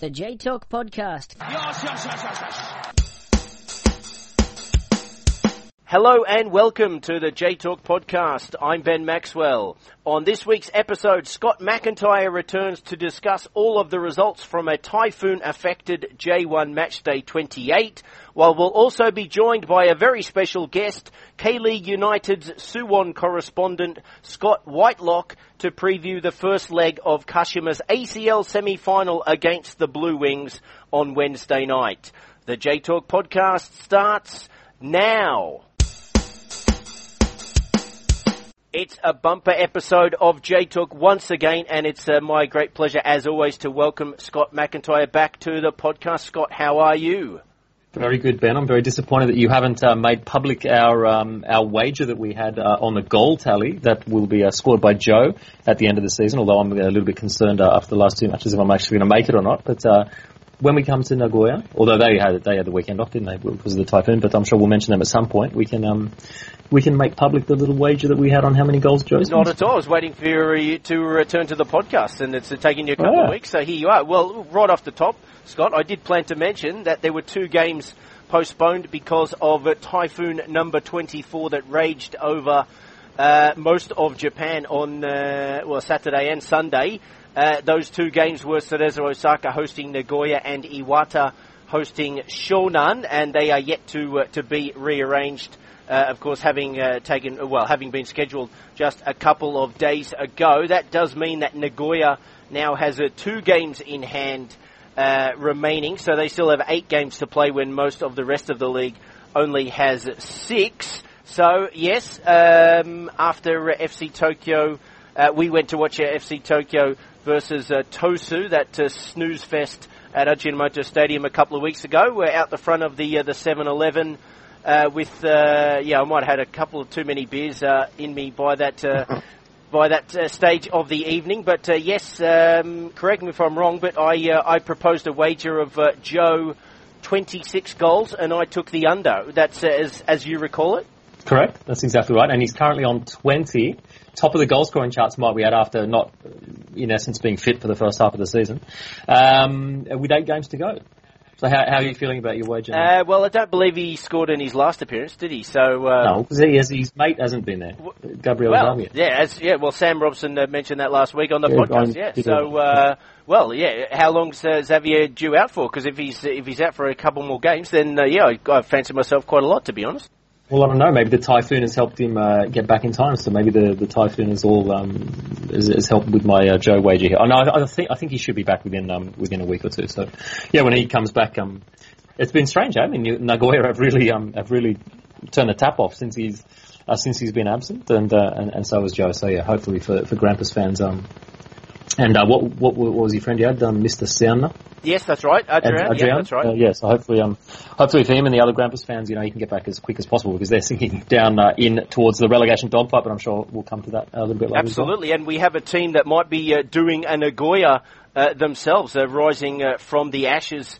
The J Talk Podcast. Hello and welcome to the J Talk Podcast. I'm Ben Maxwell. On this week's episode, Scott McIntyre returns to discuss all of the results from a typhoon-affected J1 Matchday 28, while we'll also be joined by a very special guest, K-League United's Suwon correspondent Scott Whitelock, to preview the first leg of Kashima's ACL semi-final against the Blue Wings on Wednesday night. The J Talk Podcast starts now. It's a bumper episode of J-Talk once again, and it's my great pleasure, as always, to welcome Scott McIntyre back to the podcast. Scott, how are you? Very good, Ben. I'm very disappointed that you haven't made public our wager that we had on the goal tally that will be scored by Joe at the end of the season, although I'm a little bit concerned after the last two matches if I'm actually going to make it or not. But when we come to Nagoya, although they had the weekend off, didn't they, because of the typhoon, but I'm sure we'll mention them at some point, we can make public the little wager that we had on how many goals Joe's Not at all. I was waiting for you to return to the podcast, and it's taken you a couple of weeks, so here you are. Well, right off the top, Scott, I did plan to mention that there were two games postponed because of typhoon number 24 that raged over most of Japan on Saturday and Sunday. Those two games were Cerezo Osaka hosting Nagoya and Iwata hosting Shonan, and they are yet to be rearranged. Of course, having been scheduled just a couple of days ago. That does mean that Nagoya now has 2 games in hand remaining, so they still have 8 games to play when most of the rest of the league only has 6. So, yes, after FC Tokyo, we went to watch FC Tokyo versus Tosu, that snooze fest at Ajinomoto Stadium a couple of weeks ago. We're out the front of the 7-Eleven I might have had a couple of too many beers in me by that stage of the evening. But yes, correct me if I'm wrong, but I proposed a wager of Joe 26 goals, and I took the under. That's as you recall it? Correct. That's exactly right. And he's currently on 20. Top of the goal scoring charts might be after not, in essence, being fit for the first half of the season. With 8 games to go. So how are you feeling about your wager? Well, I don't believe he scored in his last appearance, did he? So no, because his mate hasn't been there. Gabriel Xavier. Well, Sam Robson mentioned that last week on the podcast. How long's Xavier due out for? Because if he's out for a couple more games, then I fancy myself quite a lot, to be honest. Well, I don't know. Maybe the typhoon has helped him get back in time. So maybe the typhoon has has helped with my Joe wager here. I think he should be back within a week or two. So yeah, when he comes back, it's been strange. I mean, Nagoya have really turned the tap off since he's been absent, and so has Joe. So yeah, hopefully for Grampus fans. And what was your friend you had? Mr. Serna? Yes, that's right. Adrian. Yeah, that's right. Yes, hopefully for him and the other Grampus fans, he can get back as quick as possible because they're sinking down in towards the relegation dogfight. But I'm sure we'll come to that a little bit later. Absolutely, and we have a team that might be doing a Nagoya themselves, rising from the ashes.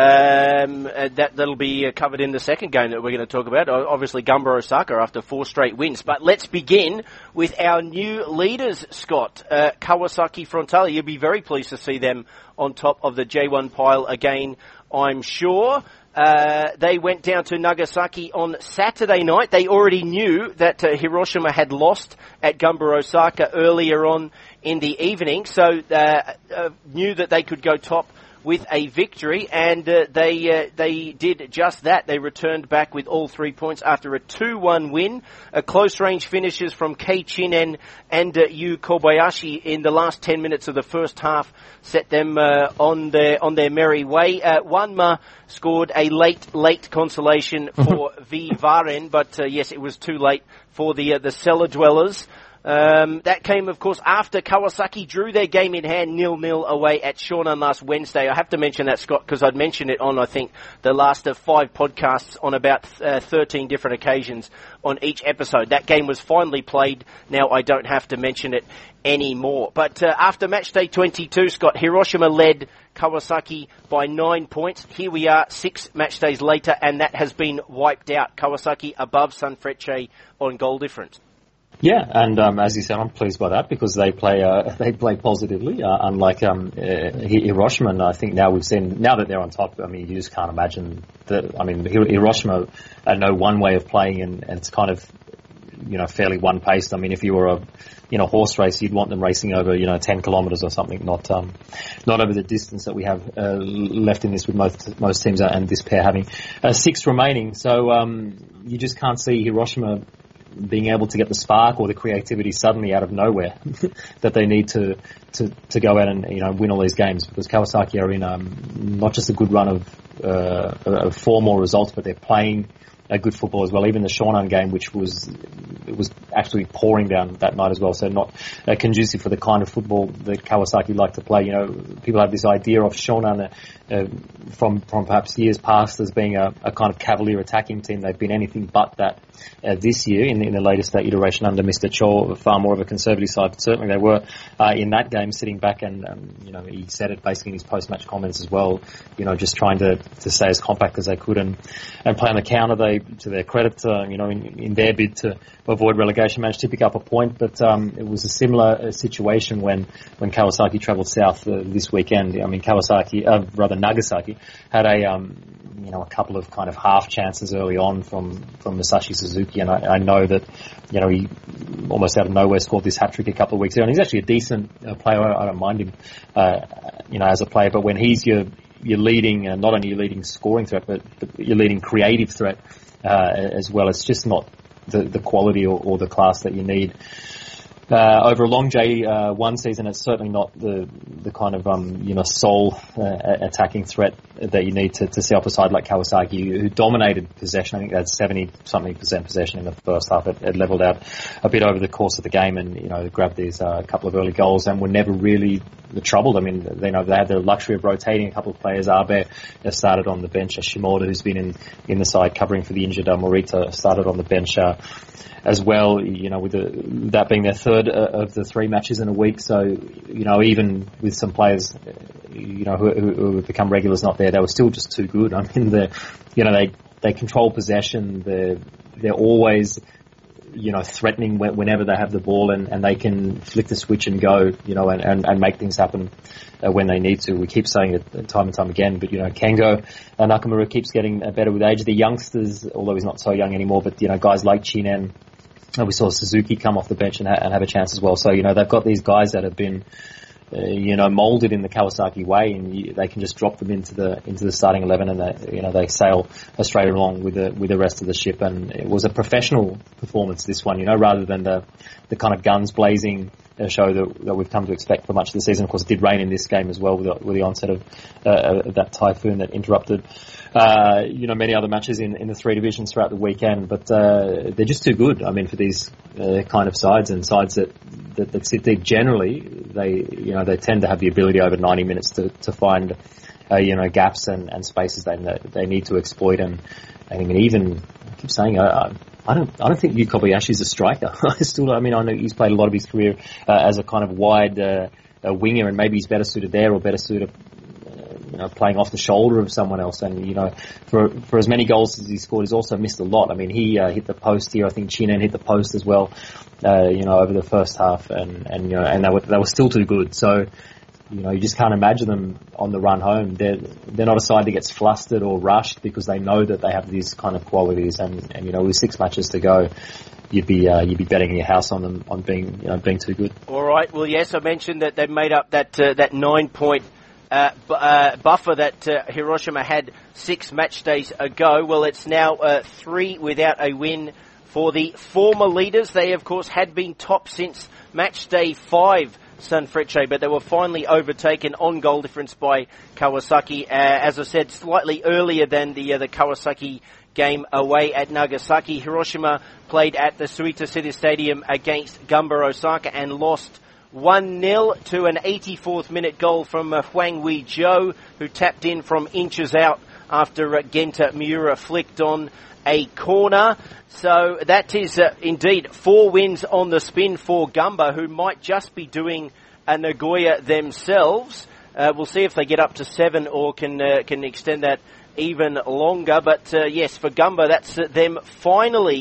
That'll be covered in the second game that we're going to talk about. Obviously, Gamba Osaka after 4 straight wins. But let's begin with our new leaders, Scott. Kawasaki Frontale. You'll be very pleased to see them on top of the J1 pile again, I'm sure. They went down to Nagasaki on Saturday night. They already knew that Hiroshima had lost at Gamba Osaka earlier on in the evening, so knew that they could go top with a victory, and they did just that. They returned back with all 3 points after a 2-1 win. Close-range finishes from Kei Chinen and Yu Kobayashi in the last 10 minutes of the first half set them on their merry way. Wanma scored a late consolation for V. Varen, but yes, it was too late for the cellar dwellers. That came, of course, after Kawasaki drew their game in hand 0-0 away at Shonan last Wednesday. I have to mention that, Scott, because I'd mentioned it on, I think, the last of 5 podcasts on about 13 different occasions on each episode. That game was finally played. Now I don't have to mention it anymore. But after match day 22, Scott, Hiroshima led Kawasaki by 9 points. Here we are 6 match days later, and that has been wiped out. Kawasaki above Sanfrecce on goal difference. Yeah, and as you said, I'm pleased by that because they play positively, unlike Hiroshima. And I think now that they're on top. I mean, you just can't imagine that. I mean, Hiroshima know one way of playing, and it's kind of fairly one paced. I mean, if you were a horse race, you'd want them racing over 10 kilometres or something, not over the distance that we have left in this with most teams and this pair having 6 remaining. So you just can't see Hiroshima being able to get the spark or the creativity suddenly out of nowhere that they need to go out and win all these games, because Kawasaki are in not just a good run of 4 more results, but they're playing a good football as well. Even the Shonan game, which was actually pouring down that night as well, so not conducive for the kind of football that Kawasaki like to play. People have this idea of Shonan from perhaps years past as being a kind of cavalier attacking team. They've been anything but that this year in the latest iteration under Mr. Cho, far more of a conservative side. But certainly they were in that game sitting back and he said it basically in his post-match comments as well, just trying to stay as compact as they could and play on the counter. They, to their credit, in their bid to avoid relegation, managed to pick up a point, but it was a similar situation when Kawasaki travelled south this weekend. I mean, Nagasaki had a couple of kind of half chances early on from Masashi Suzuki, and I know that he almost out of nowhere scored this hat trick a couple of weeks ago, and he's actually a decent player. I don't mind him, as a player, but when he's your leading, not only your leading scoring threat, but your leading creative threat as well, it's just not the quality or the class that you need. Over a long J1 season, it's certainly not the kind of sole attacking threat that you need to see up a side like Kawasaki, who dominated possession. I think they had 70-something% possession in the first half. It levelled out a bit over the course of the game, and grabbed these couple of early goals and were never really troubled. I mean, they had the luxury of rotating a couple of players. Abe started on the bench. Shimoda, who's been in the side covering for the injured Morita, started on the bench as well, with that being their third of the 3 matches in a week. So, even with some players, who have become regulars not there, they were still just too good. I mean, they control possession. They're always, threatening whenever they have the ball, and they can flick the switch and go, and make things happen when they need to. We keep saying it time and time again, but, Kengo Nakamura keeps getting better with age. The youngsters, although he's not so young anymore, but, guys like Chinen, we saw Suzuki come off the bench and have a chance as well. So, they've got these guys that have been, molded in the Kawasaki way, and they can just drop them into the starting 11, and they sail straight along with the rest of the ship. And it was a professional performance, this one, rather than the kind of guns blazing show that we've come to expect for much of the season. Of course, it did rain in this game as well with the onset of that typhoon that interrupted many other matches in the 3 divisions throughout the weekend. But they're just too good. I mean, for these kind of sides that sit deep, generally they tend to have the ability over 90 minutes to find gaps and spaces they need to exploit. And I mean, even I keep saying I don't think Yu Kobayashi's a striker. I know he's played a lot of his career as a kind of wide winger, and maybe he's better suited there or better suited playing off the shoulder of someone else. And for as many goals as he scored, he's also missed a lot. I mean, he hit the post here. I think Chinen hit the post as well. Over the first half, and they were still too good. So, you just can't imagine them on the run home. They're not a side that gets flustered or rushed, because they know that they have these kind of qualities. And with 6 matches to go, you'd be betting your house on them on being too good. All right. Well, yes, I mentioned that they've made up that 9-point buffer that Hiroshima had 6 match days ago. Well, it's now 3 without a win for the former leaders. They, of course, had been top since match day 5, Sanfrecce, but they were finally overtaken on goal difference by Kawasaki. As I said, slightly earlier than the Kawasaki game away at Nagasaki. Hiroshima played at the Suita City Stadium against Gamba Osaka and lost 1-0 to an 84th minute goal from Huang Wei-jo, who tapped in from inches out after Genta Miura flicked on a corner. So that is indeed 4 wins on the spin for Gamba, who might just be doing a Nagoya themselves. We'll see if they get up to 7 or can extend that even longer. But yes, for Gamba, that's them finally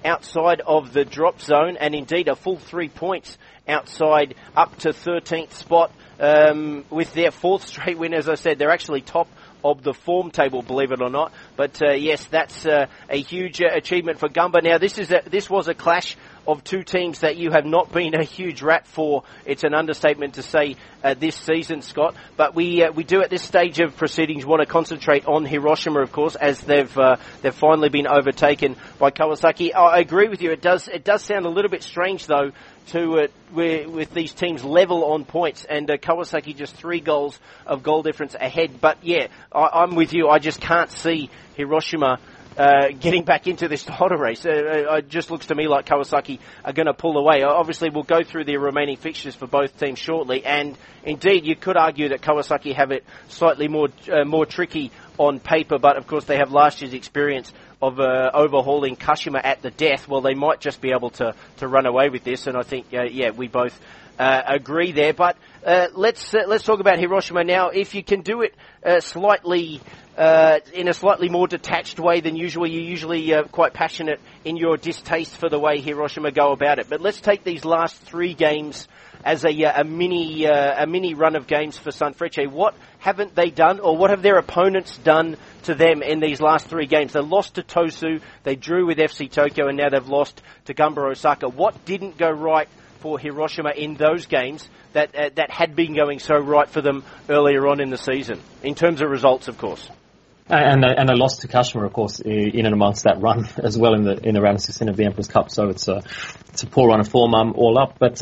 outside of the drop zone, and indeed a full 3 points outside up to 13th spot with their 4th straight win. As I said, they're actually top of the form table, believe it or not. But yes, that's a huge achievement for Gumba. Now, this was a clash of two teams that you have not been a huge rat for. It's an understatement to say this season, Scott. But we do at this stage of proceedings want to concentrate on Hiroshima, of course, as they've finally been overtaken by Kawasaki. I agree with you. It does sound a little bit strange though with these teams level on points, and Kawasaki just 3 goals of goal difference ahead. But yeah, I'm with you. I just can't see Hiroshima getting back into this title race. It just looks to me like Kawasaki are going to pull away. Obviously, we'll go through the remaining fixtures for both teams shortly, and indeed, you could argue that Kawasaki have it slightly more tricky on paper, but of course they have last year's experience of overhauling Kashima at the death. Well, they might just be able to run away with this, and I think, we both agree there. But let's talk about Hiroshima now. If you can do it slightly in a slightly more detached way than usual, you're usually quite passionate in your distaste for the way Hiroshima go about it. But let's take these last 3 games as a mini run of games for Sanfrecce. What haven't they done, or what have their opponents done to them in these last 3 games? They lost to Tosu, they drew with FC Tokyo, and now they've lost to Gamba Osaka. What didn't go right for Hiroshima in those games that had been going so right for them earlier on in the season, in terms of results, of course? And they lost to Kashima, of course, in and amongst that run as well in the round of 16 of the Emperor's Cup. So it's a poor run of form all up. But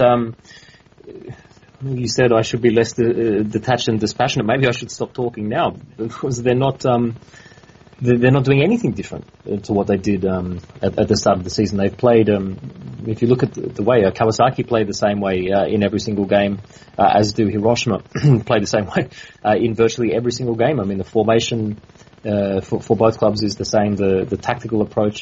you said I should be less detached and dispassionate. Maybe I should stop talking now, because they're not doing anything different to what they did at the start of the season. They've played, if you look at the way Kawasaki played the same way in every single game, as do Hiroshima, play the same way in virtually every single game. I mean, the formation for both clubs is the same. The tactical approach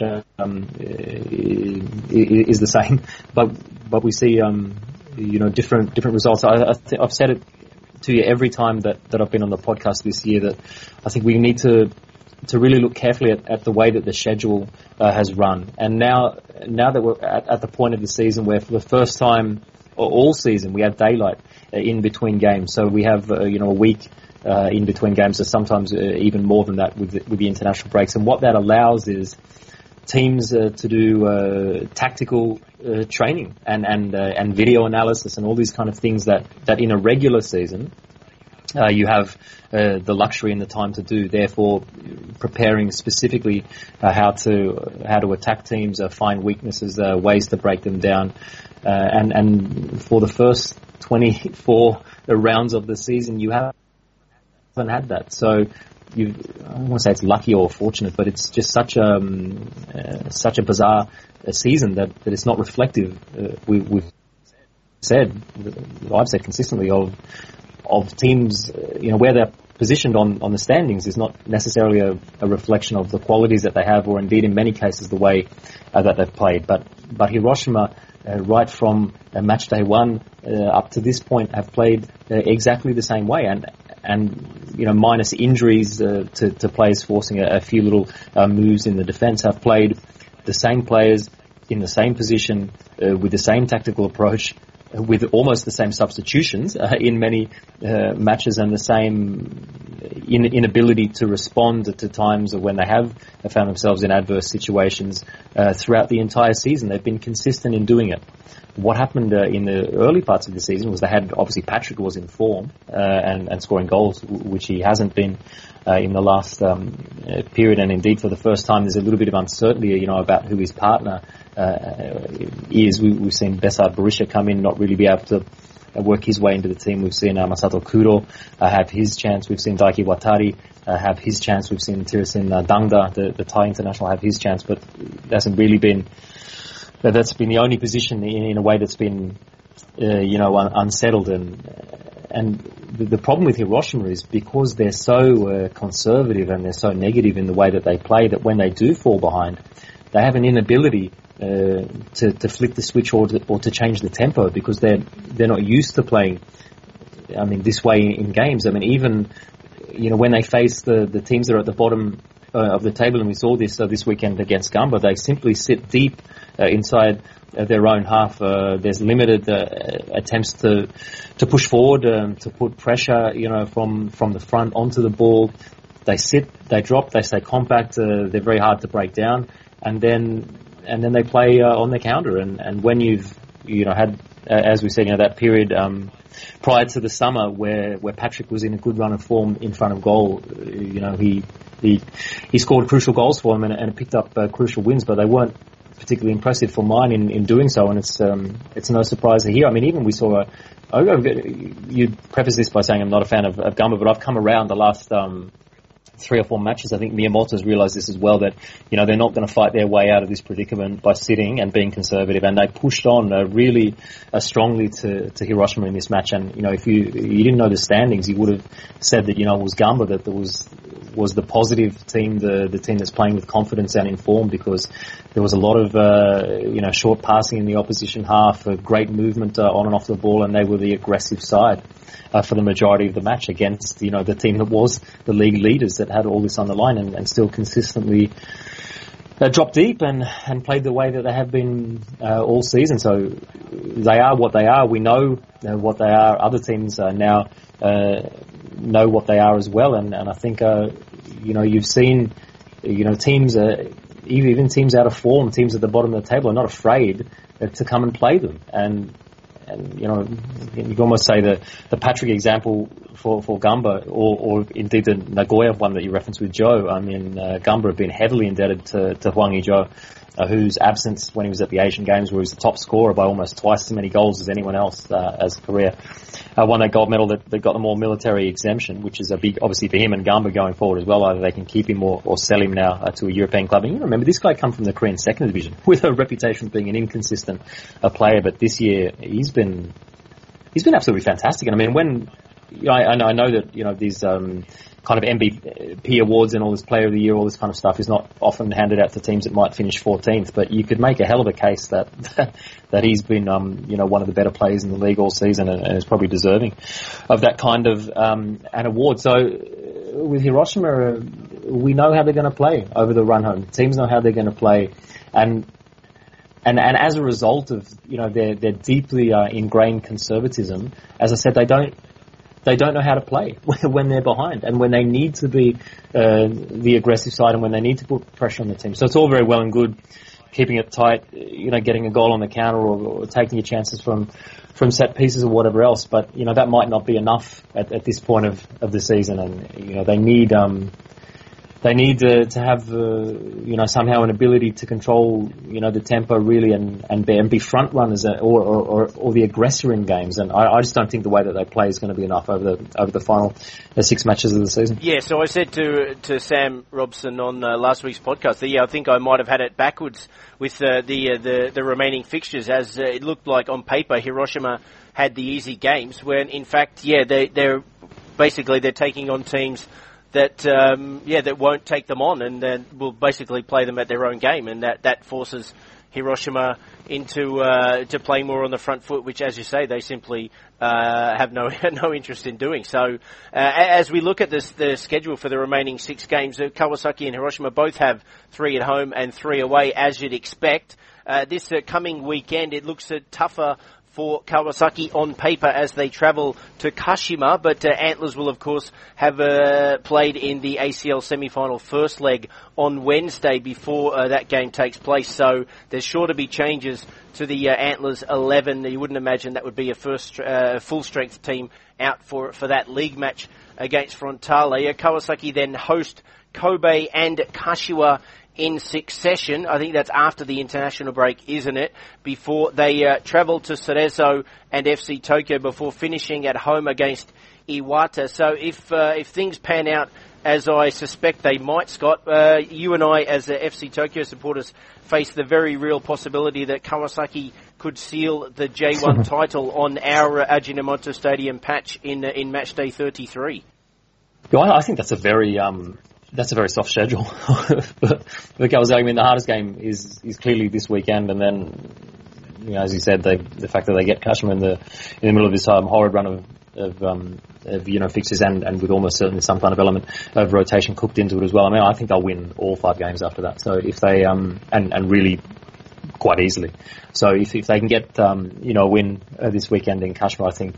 is the same, but we see different results. I've said it to you every time that I've been on the podcast this year, that I think we need to really look carefully at the way that the schedule has run. And now that we're at the point of the season where for the first time all season we have daylight in between games, so we have a week in between games, or sometimes even more than that with the international breaks. And what that allows is teams to do tactical training and video analysis and all these kind of things that in a regular season you have the luxury and the time to do. Therefore, preparing specifically how to attack teams, find weaknesses, ways to break them down, and for the first 24 rounds of the season, you haven't had that. So I don't want to say it's lucky or fortunate, but it's just such a bizarre season that it's not reflective. I've said consistently of teams, where they're positioned on the standings is not necessarily a reflection of the qualities that they have, or indeed in many cases the way that they've played. But Hiroshima, right from match day 1 up to this point, have played exactly the same way, and minus injuries to players forcing a few little moves in the defence, have played the same players in the same position with the same tactical approach, with almost the same substitutions in many matches, and the same inability to respond to times when they have found themselves in adverse situations throughout the entire season. They've been consistent in doing it. What happened in the early parts of the season was obviously Patrick was in form and scoring goals, which he hasn't been in the last period, and indeed for the first time there's a little bit of uncertainty about who his partner is. We've seen Besart Berisha come in, not really be able to work his way into the team. We've seen Masato Kuro have his chance. We've seen Daiki Watari have his chance. We've seen Tirasin Dangda, the Thai international, have his chance, but that's been the only position in a way that's been unsettled. And the problem with Hiroshima is because they're so conservative and they're so negative in the way that they play, that when they do fall behind, they have an inability to flick the switch or to change the tempo, because they're not used to playing this way in games. Even when they face the teams that are at the bottom of the table, and we saw this this weekend against Gamba. They simply sit deep inside their own half. There's limited attempts to push forward, to put pressure, from the front onto the ball. They sit, they drop, they stay compact. They're very hard to break down, and then they play on the counter. And when you've had, as we said, that period prior to the summer where Patrick was in a good run of form in front of goal, he scored crucial goals for them and picked up crucial wins, but they weren't particularly impressive for mine in doing so. And it's no surprise to hear. I mean, even we saw you preface this by saying I'm not a fan of Gamba, but I've come around the last 3 or 4 matches. I think Miyamoto's realised this as well, that they're not going to fight their way out of this predicament by sitting and being conservative, and they pushed on really strongly to Hiroshima in this match. And if you didn't know the standings, you would have said that it was Gamba that was the positive team, the team that's playing with confidence and in form, because there was a lot of short passing in the opposition half, great movement on and off the ball, and they were the aggressive side for the majority of the match against the team that was the league leaders, that had all this on the line and still consistently dropped deep and played the way that they have been all season. So they are what they are. We know what they are. Other teams now know what they are as well. And I think you've seen teams, even teams out of form, teams at the bottom of the table, are not afraid to come and play them. And you can almost say the Patrick example for Gamba, or indeed the Nagoya one that you referenced with Joe. I mean, Gamba have been heavily indebted to Hwang Ui-jo, whose absence when he was at the Asian Games, where he was the top scorer by almost twice as many goals as anyone else as Korea, won that gold medal that got them all military exemption, which is a big, obviously, for him and Gamba going forward as well. Either they can keep him or sell him now to a European club. And remember, this guy come from the Korean second division with a reputation of being an inconsistent player, but this year he's been absolutely fantastic. And I mean, when I know that these kind of MVP awards and all this Player of the Year, all this kind of stuff is not often handed out to teams that might finish 14th, but you could make a hell of a case that he's been one of the better players in the league all season, and is probably deserving of that kind of an award. So with Hiroshima, we know how they're going to play over the run home. Teams know how they're going to play, and as a result of their deeply ingrained conservatism, as I said, they don't know how to play when they're behind, and when they need to be the aggressive side, and when they need to put pressure on the team. So it's all very well and good keeping it tight, getting a goal on the counter or taking your chances from set pieces or whatever else. But that might not be enough at this point of the season, and they need to have somehow an ability to control the tempo really and be front runners or the aggressor in games. And I just don't think the way that they play is going to be enough over the final 6 matches of the season. Yeah, so I said to Sam Robson on last week's podcast that I think I might have had it backwards with the remaining fixtures, as it looked like on paper Hiroshima had the easy games, when in fact they're taking on teams that won't take them on, and then will basically play them at their own game, and that forces Hiroshima into to play more on the front foot, which, as you say, they simply have no interest in doing. So, as we look at the schedule for the remaining 6 games, Kawasaki and Hiroshima both have 3 at home and 3 away, as you'd expect. This coming weekend, it looks tougher for Kawasaki on paper as they travel to Kashima, but Antlers will of course have played in the ACL semi-final first leg on Wednesday before that game takes place, so there's sure to be changes to the Antlers 11. You wouldn't imagine that would be a full strength team out for that league match against Frontale. Kawasaki then host Kobe and Kashiwa in succession. I think that's after the international break, isn't it? Before they travel to Cerezo and FC Tokyo before finishing at home against Iwata. So if things pan out as I suspect they might, Scott, you and I as FC Tokyo supporters face the very real possibility that Kawasaki could seal the J1 title on our Ajinomoto Stadium patch in match day 33. Yeah, I think that's a very soft schedule. But Kawasaki, I mean, the hardest game is clearly this weekend, and then, as you said, the fact that they get Kashima in the middle of this horrid run fixtures and with almost certainly some kind of element of rotation cooked into it as well. I mean, I think they'll win all 5 games after that. So if they and really quite easily. So if they can get a win this weekend in Kashmir, I think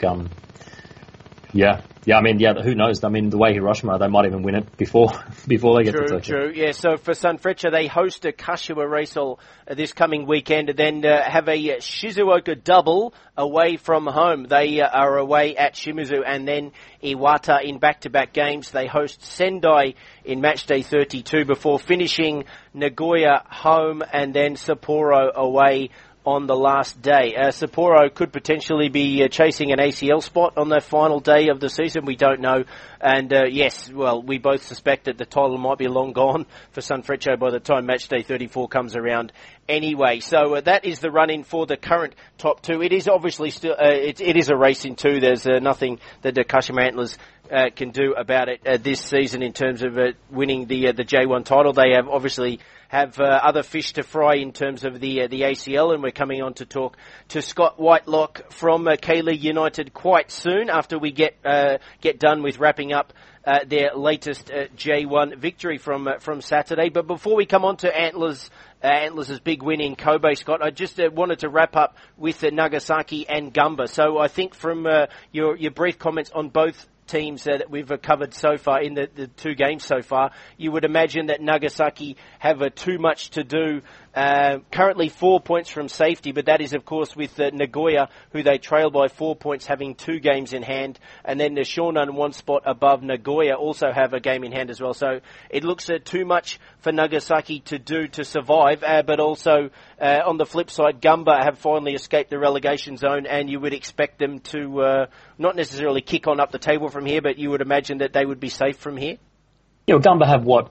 who knows? I mean, the way Hiroshima, they might even win it before they get to Tokyo. True. Yeah. So for Sunfrecce, they host a Kashiwa Reysol this coming weekend, and then have a Shizuoka double away from home. They are away at Shimizu, and then Iwata in back-to-back games. They host Sendai in matchday 32 before finishing Nagoya home, and then Sapporo away on the last day. Sapporo could potentially be chasing an ACL spot on the final day of the season. We don't know. And we both suspect that the title might be long gone for Sunfrecce by the time matchday 34 comes around anyway. So that is the run-in for the current top 2. It is obviously still, it is a race in 2. There's nothing that the Kashima Antlers can do about it this season in terms of winning the J1 title. They have obviously have other fish to fry in terms of the ACL, and we're coming on to talk to Scott Whitelock from K-League United quite soon after we get done with wrapping up their latest J1 victory from Saturday. But before we come on to Antlers' big win in Kobe, Scott, I just wanted to wrap up with Nagasaki and Gamba. So I think from your brief comments on both teams that we've covered so far in the 2 games so far, you would imagine that Nagasaki have too much to do. Currently 4 points from safety, but that is of course with Nagoya, who they trail by 4 points, having 2 games in hand, and then the Shonan 1 spot above Nagoya also have a game in hand as well. So it looks too much for Nagasaki to do to survive, but also on the flip side, Gamba have finally escaped the relegation zone, and you would expect them to not necessarily kick on up the table from here, but you would imagine that they would be safe from here. Gamba have what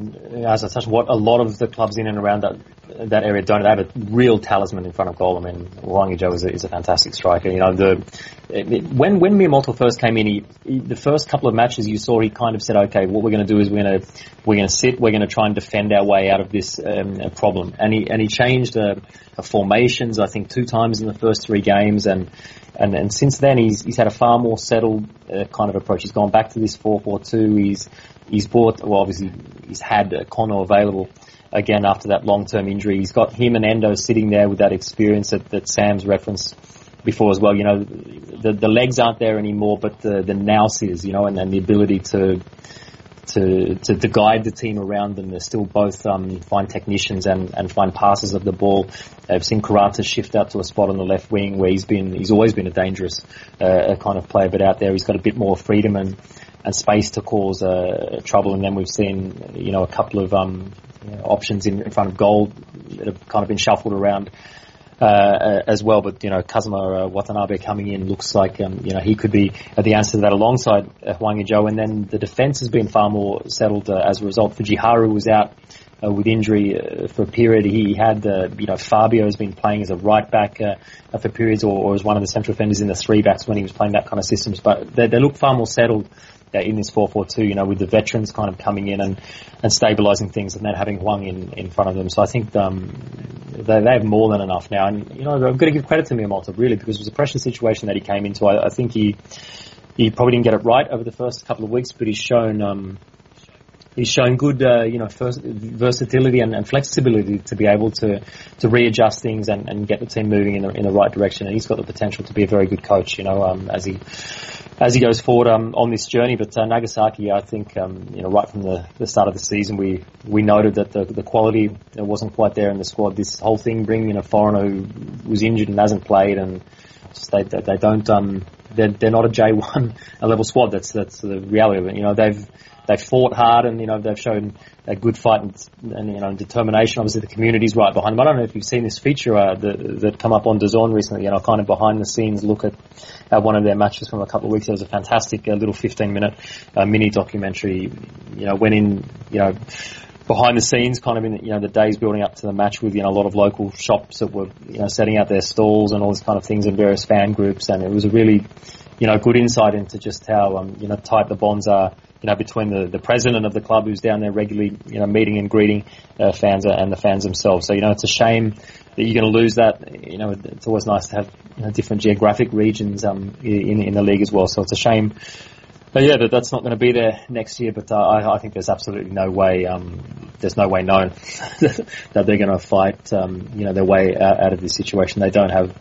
a lot of the clubs in and around that area don't. They have a real talisman in front of goal. I mean, Hwang Ui-jo is a fantastic striker. When Miyamoto first came in, the first couple of matches you saw, he kind of said, okay, what we're going to do is we're going to sit, we're going to try and defend our way out of this problem. And he changed formations, I think 2 times in the first 3 games, and since then he's had a far more settled kind of approach. He's gone back to this 4-4-2. He's bought, obviously he's had Kono available again after that long-term injury. He's got him and Endo sitting there with that experience that Sam's referenced before as well. The legs aren't there anymore, but the nous is, and the ability to guide the team around them. They're still both fine technicians and fine passers of the ball. I've seen Kurata shift out to a spot on the left wing where he's always been a dangerous kind of player, but out there he's got a bit more freedom and space to cause trouble. And then we've seen a couple of options in front of goal that have kind of been shuffled around as well. But Kazuma Watanabe coming in looks like he could be the answer to that alongside Hwang Ui-jo. And then the defence has been far more settled as a result. Fujiharu was out with injury for a period. He had Fabio has been playing as a right back for periods, or as one of the central defenders in the 3 backs when he was playing that kind of systems. But they look far more settled in this 4-4-2, with the veterans kind of coming in and stabilising things, and then having Hwang in front of them. So I think they have more than enough now. And I've got to give credit to Miyamoto really, because it was a pressure situation that he came into. I think he probably didn't get it right over the first couple of weeks, but he's shown good, versatility and flexibility to be able to readjust things and get the team moving in the right direction. And he's got the potential to be a very good coach, as he goes forward on this journey. But Nagasaki, I think, right from the start of the season, we noted that the quality wasn't quite there in the squad. This whole thing, bringing in a foreigner who was injured and hasn't played, and just they don't they're not a J1 level squad. That's the reality of it. They've fought hard, and they've shown a good fight and determination. Obviously, the community's right behind them. I don't know if you've seen this feature that come up on DAZN recently. Kind of behind the scenes look at one of their matches from a couple of weeks. It was a fantastic little 15-minute mini documentary. When in behind the scenes, kind of in the days building up to the match, with a lot of local shops that were setting out their stalls and all these kind of things, and various fan groups, and it was a really good insight into just how tight the bonds are between the president of the club, who's down there regularly meeting and greeting fans and the fans themselves. So it's a shame that you're going to lose that. It's always nice to have different geographic regions in the league as well. So it's a shame. But yeah, that's not going to be there next year. But I think there's absolutely no way. There's no way known that they're going to fight. Their way out of this situation. They don't have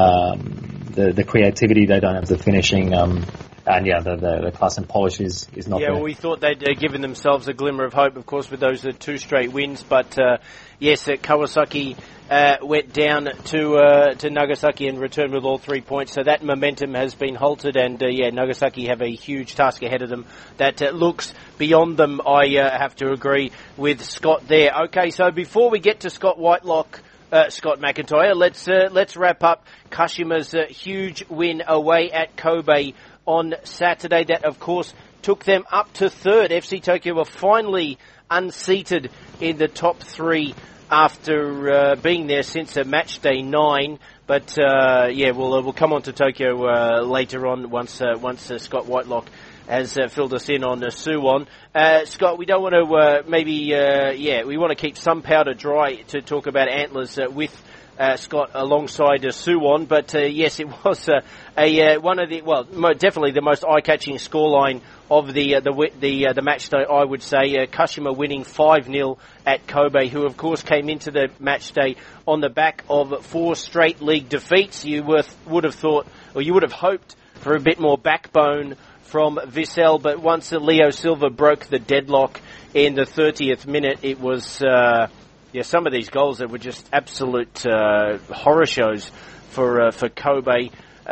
the creativity. They don't have the finishing. And yeah, the class and polish is not there. Yeah, well, we thought they'd given themselves a glimmer of hope, of course, with those 2 straight wins. But yes, Kawasaki went down to Nagasaki and returned with all 3 points. So that momentum has been halted, and Nagasaki have a huge task ahead of them that looks beyond them. I have to agree with Scott there. Okay, so before we get to Scott Whitelock, Scott McIntyre, let's wrap up Kashima's huge win away at Kobe on Saturday. That, of course, took them up to 3rd. FC Tokyo were finally unseated in the top 3 after being there since match day 9. But we'll come on to Tokyo later on once Scott Whitelock has filled us in on Suwon. Scott, we don't want to we want to keep some powder dry to talk about Antlers with Scott alongside Suwon, but yes, it was one of definitely the most eye-catching scoreline of the match day, I would say. Kashima winning 5-0 at Kobe, who of course came into the match day on the back of 4 straight league defeats. You would have hoped for a bit more backbone from Vissel, but once Leo Silva broke the deadlock in the 30th minute, it was some of these goals that were just absolute horror shows for Kobe.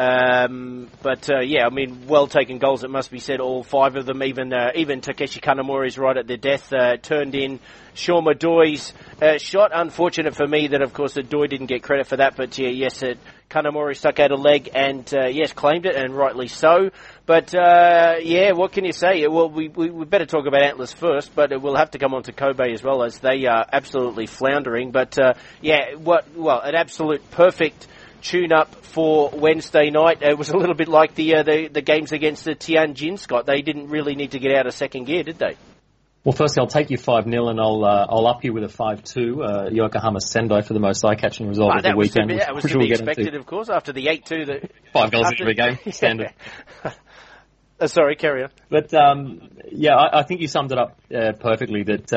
Well taken goals, it must be said, all 5 of them. Even Takeshi Kanamori's right at the death turned in Shaw Madoi's shot. Unfortunate for me that, of course, Doi didn't get credit for that, but Kanamori stuck out a leg and claimed it, and rightly so. But what can you say? Well, we better talk about Antlers first, but we'll have to come on to Kobe as well, as they are absolutely floundering. But an absolute perfect tune-up for Wednesday night. It was a little bit like the games against the Tianjin, Scott. They didn't really need to get out of second gear, did they? Well, firstly, I'll take you 5-0 and I'll up you with a 5-2. Yokohama Sendai for the most eye-catching result of the weekend. That was to be expected, of course, after the 8-2. 5 goals in every game, standard. Sorry, carry on. But, I think you summed it up perfectly, that,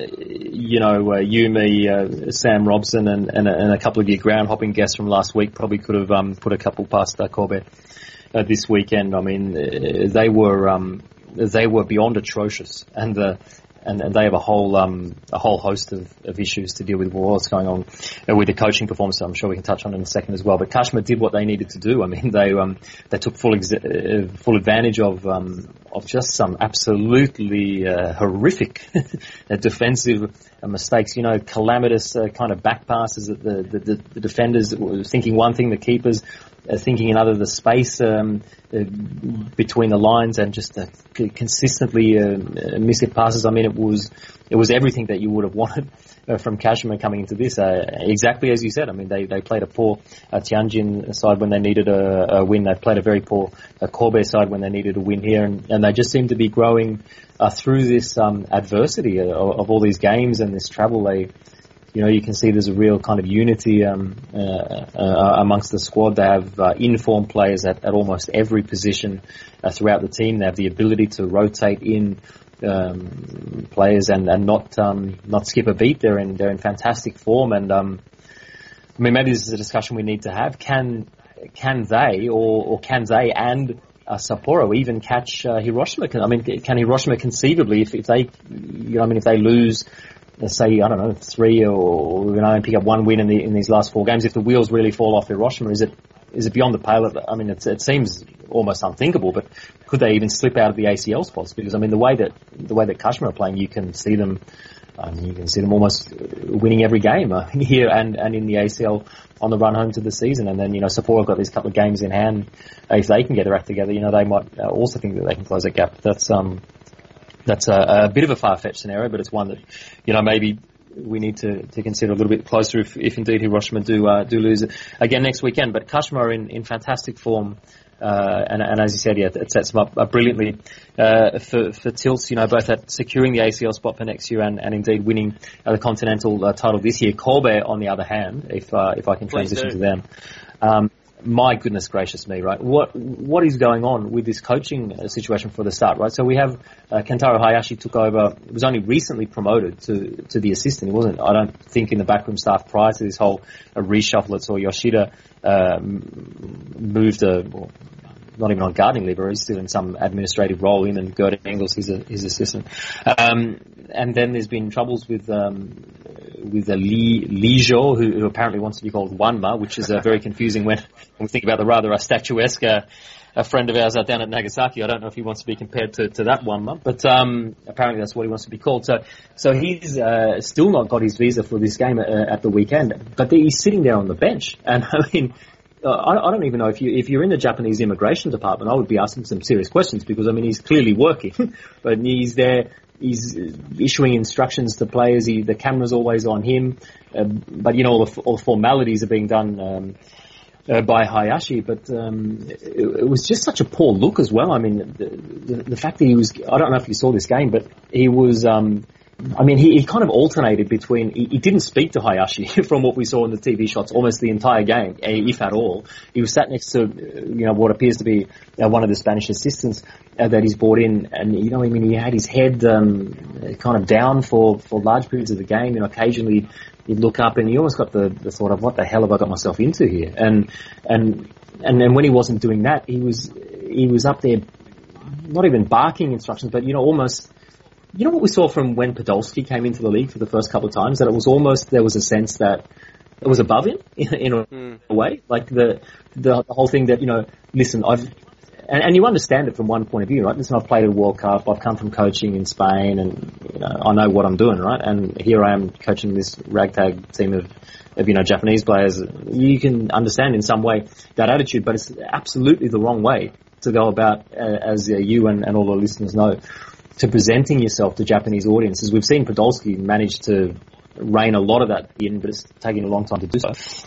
you, me, Sam Robson and a couple of your ground-hopping guests from last week probably could have put a couple past Kobe this weekend. I mean, they were beyond atrocious, and they have a whole host of issues to deal with what's going on with the coaching performance. I'm sure we can touch on in a second as well. But Kashima did what they needed to do. I mean, they took full advantage of just some absolutely horrific defensive mistakes. Calamitous kind of back passes that the defenders were thinking one thing, the keepers thinking another, the space between the lines, and just consistently missing passes. I mean, it was everything that you would have wanted from Kashima coming into this. Exactly as you said. I mean, they played a poor Tianjin side when they needed a win. They played a very poor Kobe side when they needed a win here, and they just seem to be growing through this adversity of all these games and this travel. You can see there's a real kind of unity amongst the squad. They have informed players at almost every position throughout the team. They have the ability to rotate in players and not skip a beat. They're in fantastic form, and maybe this is a discussion we need to have. Can they or can they and Sapporo even catch Hiroshima? Can Hiroshima conceivably, if they lose, let's say, 3 or only pick up 1 win in these last 4 games, if the wheels really fall off Hiroshima, is it beyond the pale? It seems almost unthinkable, but could they even slip out of the ACL spots? Because the way that Kashima are playing, you can see them almost winning every game here and in the ACL on the run home to the season. And then Sapporo have got these couple of games in hand. If they can get their act together, they might also think that they can close that gap. That's that's a bit of a far-fetched scenario, but it's one that, maybe we need to consider a little bit closer if indeed Hiroshima do lose again next weekend. But Kashima are in fantastic form. And as you said, it sets them up brilliantly for Tilts, both at securing the ACL spot for next year and indeed winning the Continental title this year. Kobe, on the other hand, if I can transition to them, my goodness gracious me, right? What is going on with this coaching situation for the start, right? So we have Kentaro Hayashi took over, was only recently promoted to the assistant. He wasn't, I don't think, in the backroom staff prior to this whole reshuffle. So Yoshida moved not even on gardening leave, or he's still in some administrative role in, and Gerd Engels, his assistant. And then there's been troubles with Lee Zhou, who apparently wants to be called Wanma, which is very confusing when we think about the rather statuesque a friend of ours down at Nagasaki. I don't know if he wants to be compared to that Wanma, but apparently that's what he wants to be called. So he's still not got his visa for this game at the weekend, but he's sitting there on the bench. And I mean, I don't even know if you're in the Japanese immigration department, I would be asking some serious questions, because I mean, he's clearly working, but he's there. He's issuing instructions to players. The camera's always on him, but all the formalities are being done by Hayashi. But it was just such a poor look as well. I mean, the fact that he was, I don't know if you saw this game, but he was. I mean, he kind of alternated between, he didn't speak to Hayashi from what we saw in the TV shots almost the entire game, if at all. He was sat next to, what appears to be one of the Spanish assistants that he's brought in. And, I mean, he had his head kind of down for large periods of the game. Occasionally he'd look up and he almost got the thought of, what the hell have I got myself into here? And then when he wasn't doing that, he was up there, not even barking instructions, but, almost. You know what we saw from when Podolski came into the league for the first couple of times? That it was almost, there was a sense that it was above him in a way. Like the whole thing that, listen, and you understand it from one point of view, right? Listen, I've played at a World Cup, I've come from coaching in Spain, and, I know what I'm doing, right? And here I am coaching this ragtag team of Japanese players. You can understand in some way that attitude, but it's absolutely the wrong way to go about, as you and all the listeners know, to presenting yourself to Japanese audiences. We've seen Podolski manage to rein a lot of that in, but it's taking a long time to do so.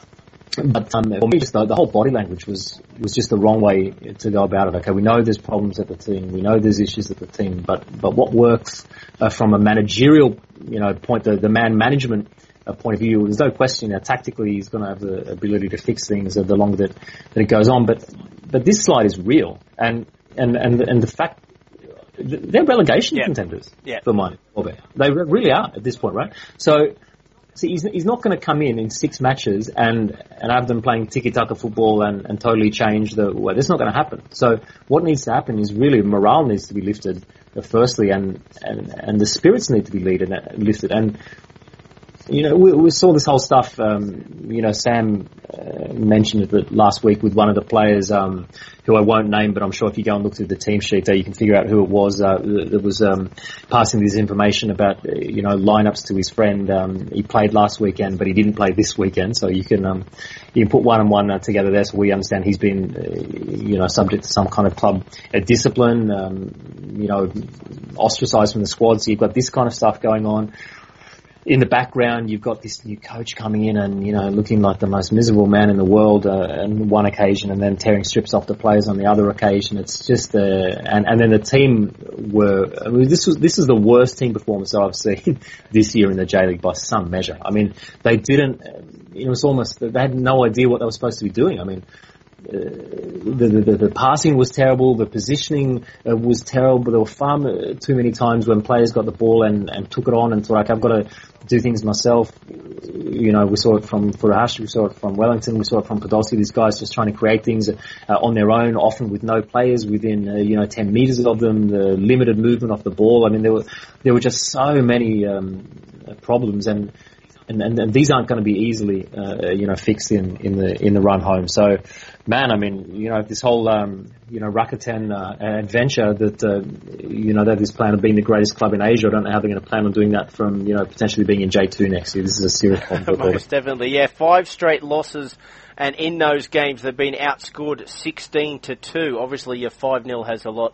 But for me, just the whole body language was just the wrong way to go about it. Okay, we know there's problems at the team, we know there's issues at the team, but what works from a managerial point, the man management point of view, there's no question that tactically he's going to have the ability to fix things the longer that it goes on. But this slide is real, and the fact. They're relegation contenders for mine. They really are at this point, right? So see, he's not going to come in 6 matches and have them playing tiki-taka football and totally change the way. That's not going to happen. So what needs to happen is really morale needs to be lifted firstly, and the spirits need to be lifted. And we saw this whole stuff. Sam mentioned it last week with one of the players who I won't name, but I'm sure if you go and look through the team sheet there, you can figure out who it was that was passing this information about lineups to his friend. He played last weekend, but he didn't play this weekend, so you can put one and one together there. So we understand he's been subject to some kind of club discipline, ostracized from the squad. So you've got this kind of stuff going on. In the background, you've got this new coach coming in and, looking like the most miserable man in the world on one occasion, and then tearing strips off the players on the other occasion. It's just, and then the team this is the worst team performance I've seen this year in the J-League by some measure. I mean, they didn't, it was almost, they had no idea what they were supposed to be doing. I mean, the passing was terrible, the positioning was terrible. There were far too many times when players got the ball and took it on and thought, like, I've got to do things myself. We saw it from Furuhashi, we saw it from Wellington, we saw it from Podolski. These guys just trying to create things on their own, often with no players within 10 meters of them, the limited movement of the ball. I mean, there were just so many problems, and these aren't going to be easily fixed in the run home. So, man, I mean, this whole Rakuten adventure that that is plan of being the greatest club in Asia, I don't know how they're going to plan on doing that from potentially being in J2 next year. This is a serious problem. Most definitely, yeah. 5 straight losses, and in those games they've been outscored 16-2. Obviously, your 5-0 has a lot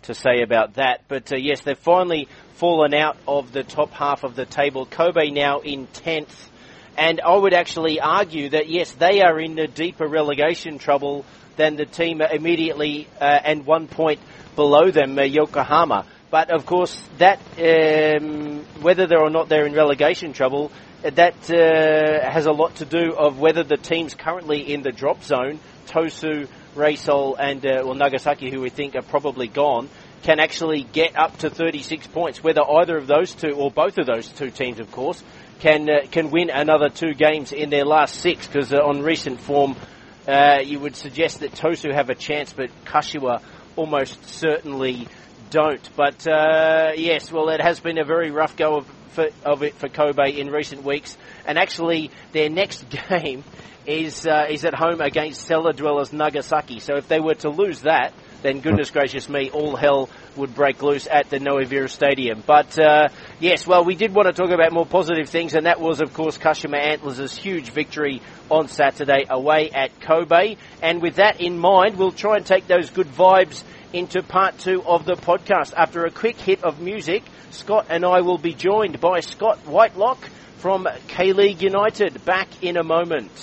to say about that. But yes, they've finally fallen out of the top half of the table. Kobe now in 10th. And I would actually argue that, yes, they are in deeper relegation trouble than the team immediately and 1 point below them, Yokohama. But, of course, that whether or not they're in relegation trouble, that has a lot to do of whether the teams currently in the drop zone, Tosu, Reysol and Nagasaki, who we think are probably gone, can actually get up to 36 points. Whether either of those two, or both of those two teams, of course, can win another 2 games in their last 6, because on recent form, you would suggest that Tosu have a chance, but Kashiwa almost certainly don't. But yes, well, it has been a very rough go of it for Kobe in recent weeks, and actually their next game is at home against cellar dwellers Nagasaki. So if they were to lose that, then goodness gracious me, all hell would break loose at the Noivira Stadium. But yes, well, we did want to talk about more positive things, and that was, of course, Kashima Antlers' huge victory on Saturday away at Kobe. And with that in mind, we'll try and take those good vibes into part 2 of the podcast. After a quick hit of music, Scott and I will be joined by Scott Whitelock from K-League United. Back in a moment.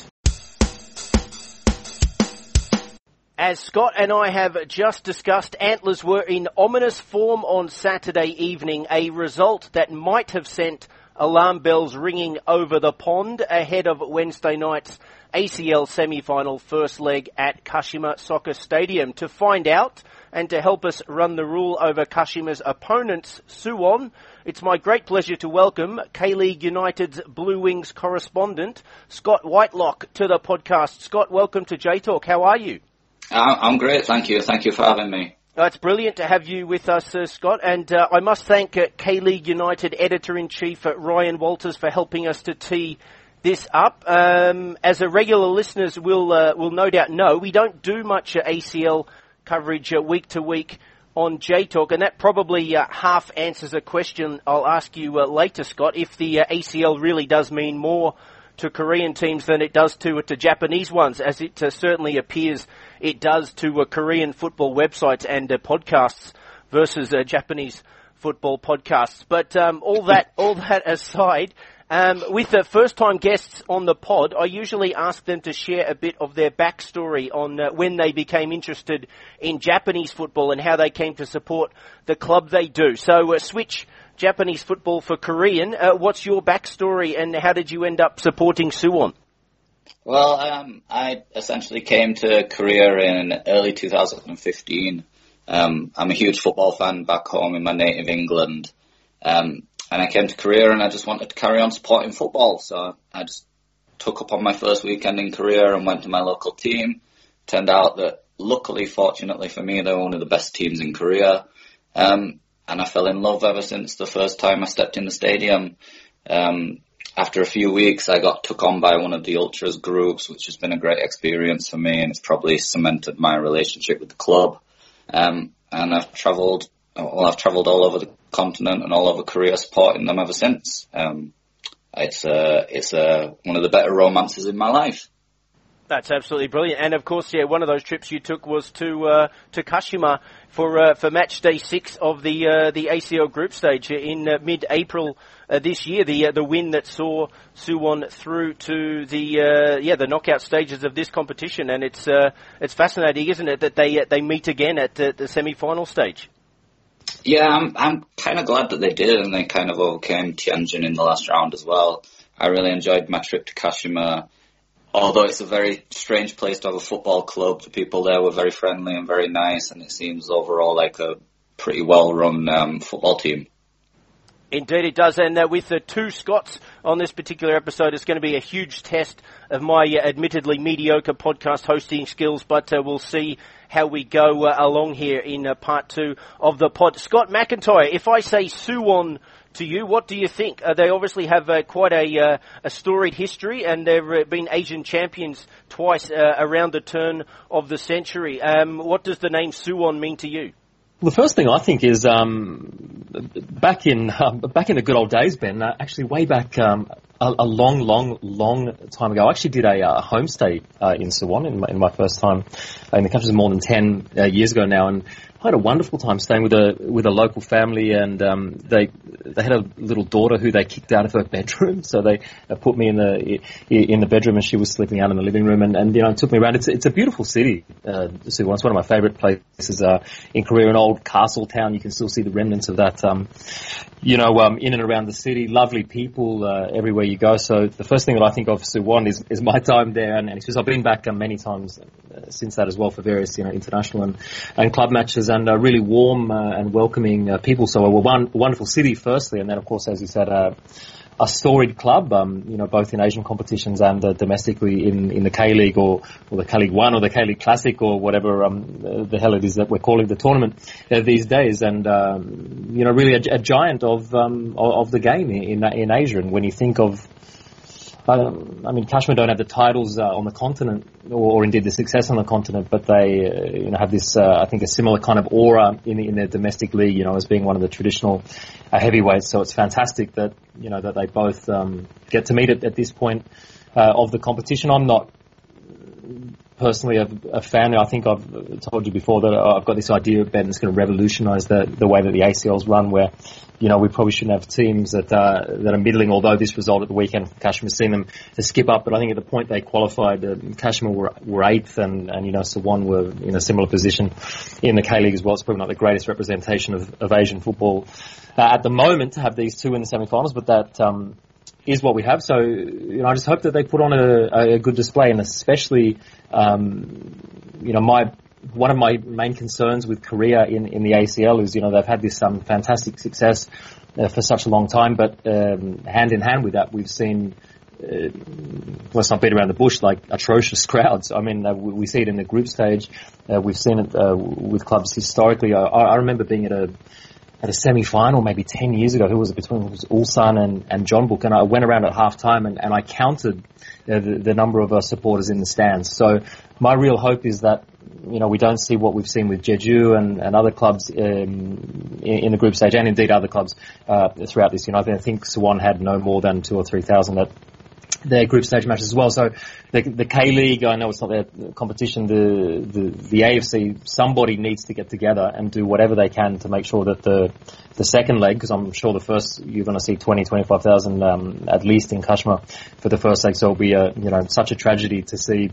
As Scott and I have just discussed, Antlers were in ominous form on Saturday evening, a result that might have sent alarm bells ringing over the pond ahead of Wednesday night's ACL semi-final first leg at Kashima Soccer Stadium. To find out and to help us run the rule over Kashima's opponents, Suwon, it's my great pleasure to welcome K-League United's Blue Wings correspondent, Scott Whitelock, to the podcast. Scott, welcome to J-Talk. How are you? I'm great, thank you. Thank you for having me. It's brilliant to have you with us, Scott, and I must thank K-League United Editor-in-Chief Ryan Walters for helping us to tee this up. As a regular listeners will no doubt know, we don't do much ACL coverage week to week on J-Talk, and that probably half answers a question I'll ask you later, Scott, if the ACL really does mean more to Korean teams than it does to Japanese ones, as it certainly appears it does to Korean football websites and podcasts versus Japanese football podcasts. But all that aside, with the first-time guests on the pod, I usually ask them to share a bit of their backstory on when they became interested in Japanese football and how they came to support the club they do. So switch Japanese football for Korean. What's your backstory and how did you end up supporting Suwon? Well, I essentially came to Korea in early 2015. I'm a huge football fan back home in my native England. And I came to Korea and I just wanted to carry on supporting football. So I just took up on my first weekend in Korea and went to my local team. Turned out that luckily, fortunately for me, they were one of the best teams in Korea. And I fell in love ever since the first time I stepped in the stadium. After a few weeks, I got took on by one of the Ultras groups, which has been a great experience for me, and it's probably cemented my relationship with the club. And I've travelled all over the continent and all over Korea supporting them ever since. It's one of the better romances in my life. That's absolutely brilliant. And of course, yeah, one of those trips you took was to Kashima for match day 6 of the ACL group stage in mid-April this year. The win that saw Suwon through to the knockout stages of this competition. And it's fascinating, isn't it, that they meet again at the semi-final stage? Yeah, I'm kind of glad that they did, and they kind of overcame Tianjin in the last round as well. I really enjoyed my trip to Kashima. Although it's a very strange place to have a football club, the people there were very friendly and very nice, and it seems overall like a pretty well-run football team. Indeed it does, and with the 2 Scots on this particular episode, it's going to be a huge test of my admittedly mediocre podcast hosting skills, but we'll see how we go along here in part 2 of the pod. Scott McIntyre, if I say Suwon to you, what do you think? They obviously have quite a storied history, and they've been Asian champions twice around the turn of the century. What does the name Suwon mean to you? Well, the first thing I think is back in the good old days, Ben. Actually, way back, I a long time ago. I actually did a homestay in Suwon in my first time in the country, more than 10 years ago now, and I had a wonderful time staying with a local family, and they had a little daughter who they kicked out of her bedroom, so they put me in the bedroom, and she was sleeping out in the living room, and it took me around. It's a beautiful city, Suwon. It's one of my favourite places in Korea, an old castle town. You can still see the remnants of that, in and around the city. Lovely people everywhere you go. So the first thing that I think of Suwon is my time there, and because I've been back many times since that as well for various international and club matches, and really warm and welcoming people. So a wonderful city firstly, and then of course, as you said, a storied club, both in Asian competitions and domestically in the K-League or the K-League 1 or the K-League Classic or whatever the hell it is that we're calling the tournament these days, and really a giant of the game in Asia. And when you think of Kashmir don't have the titles on the continent, or indeed the success on the continent, but they have this, I think, a similar kind of aura in their domestic league, as being one of the traditional heavyweights. So it's fantastic that that they both get to meet at this point of the competition. I'm not personally a fan. I think I've told you before that I've got this idea, Ben, that's going to revolutionise the way that the ACLs run, where we probably shouldn't have teams that are middling, although this result at the weekend, Kashmir has seen them to skip up. But I think at the point they qualified, Kashmir were eighth, and Suwon were in a similar position in the K-League as well. It's probably not the greatest representation of Asian football at the moment to have these two in the semi-finals, but that is what we have. So, I just hope that they put on a good display, and especially, one of my main concerns with Korea in the ACL is, they've had this fantastic success for such a long time, but hand in hand with that, we've seen, let's not beat around the bush, like atrocious crowds. I mean, we see it in the group stage. We've seen it with clubs historically. I remember being at a semi-final maybe 10 years ago. Who was it between? It was Ulsan and Jeonbuk, and I went around at half-time and I counted the number of supporters in the stands. So my real hope is that we don't see what we've seen with Jeju and other clubs in the group stage, and indeed other clubs throughout this. I think Suwon had no more than 2,000 or 3,000 at their group stage matches as well. So the K-League, I know it's not their competition, the AFC, somebody needs to get together and do whatever they can to make sure that the second leg, because I'm sure the first, you're going to see 25,000 at least in Kashmir for the first leg. So it'll be such a tragedy to see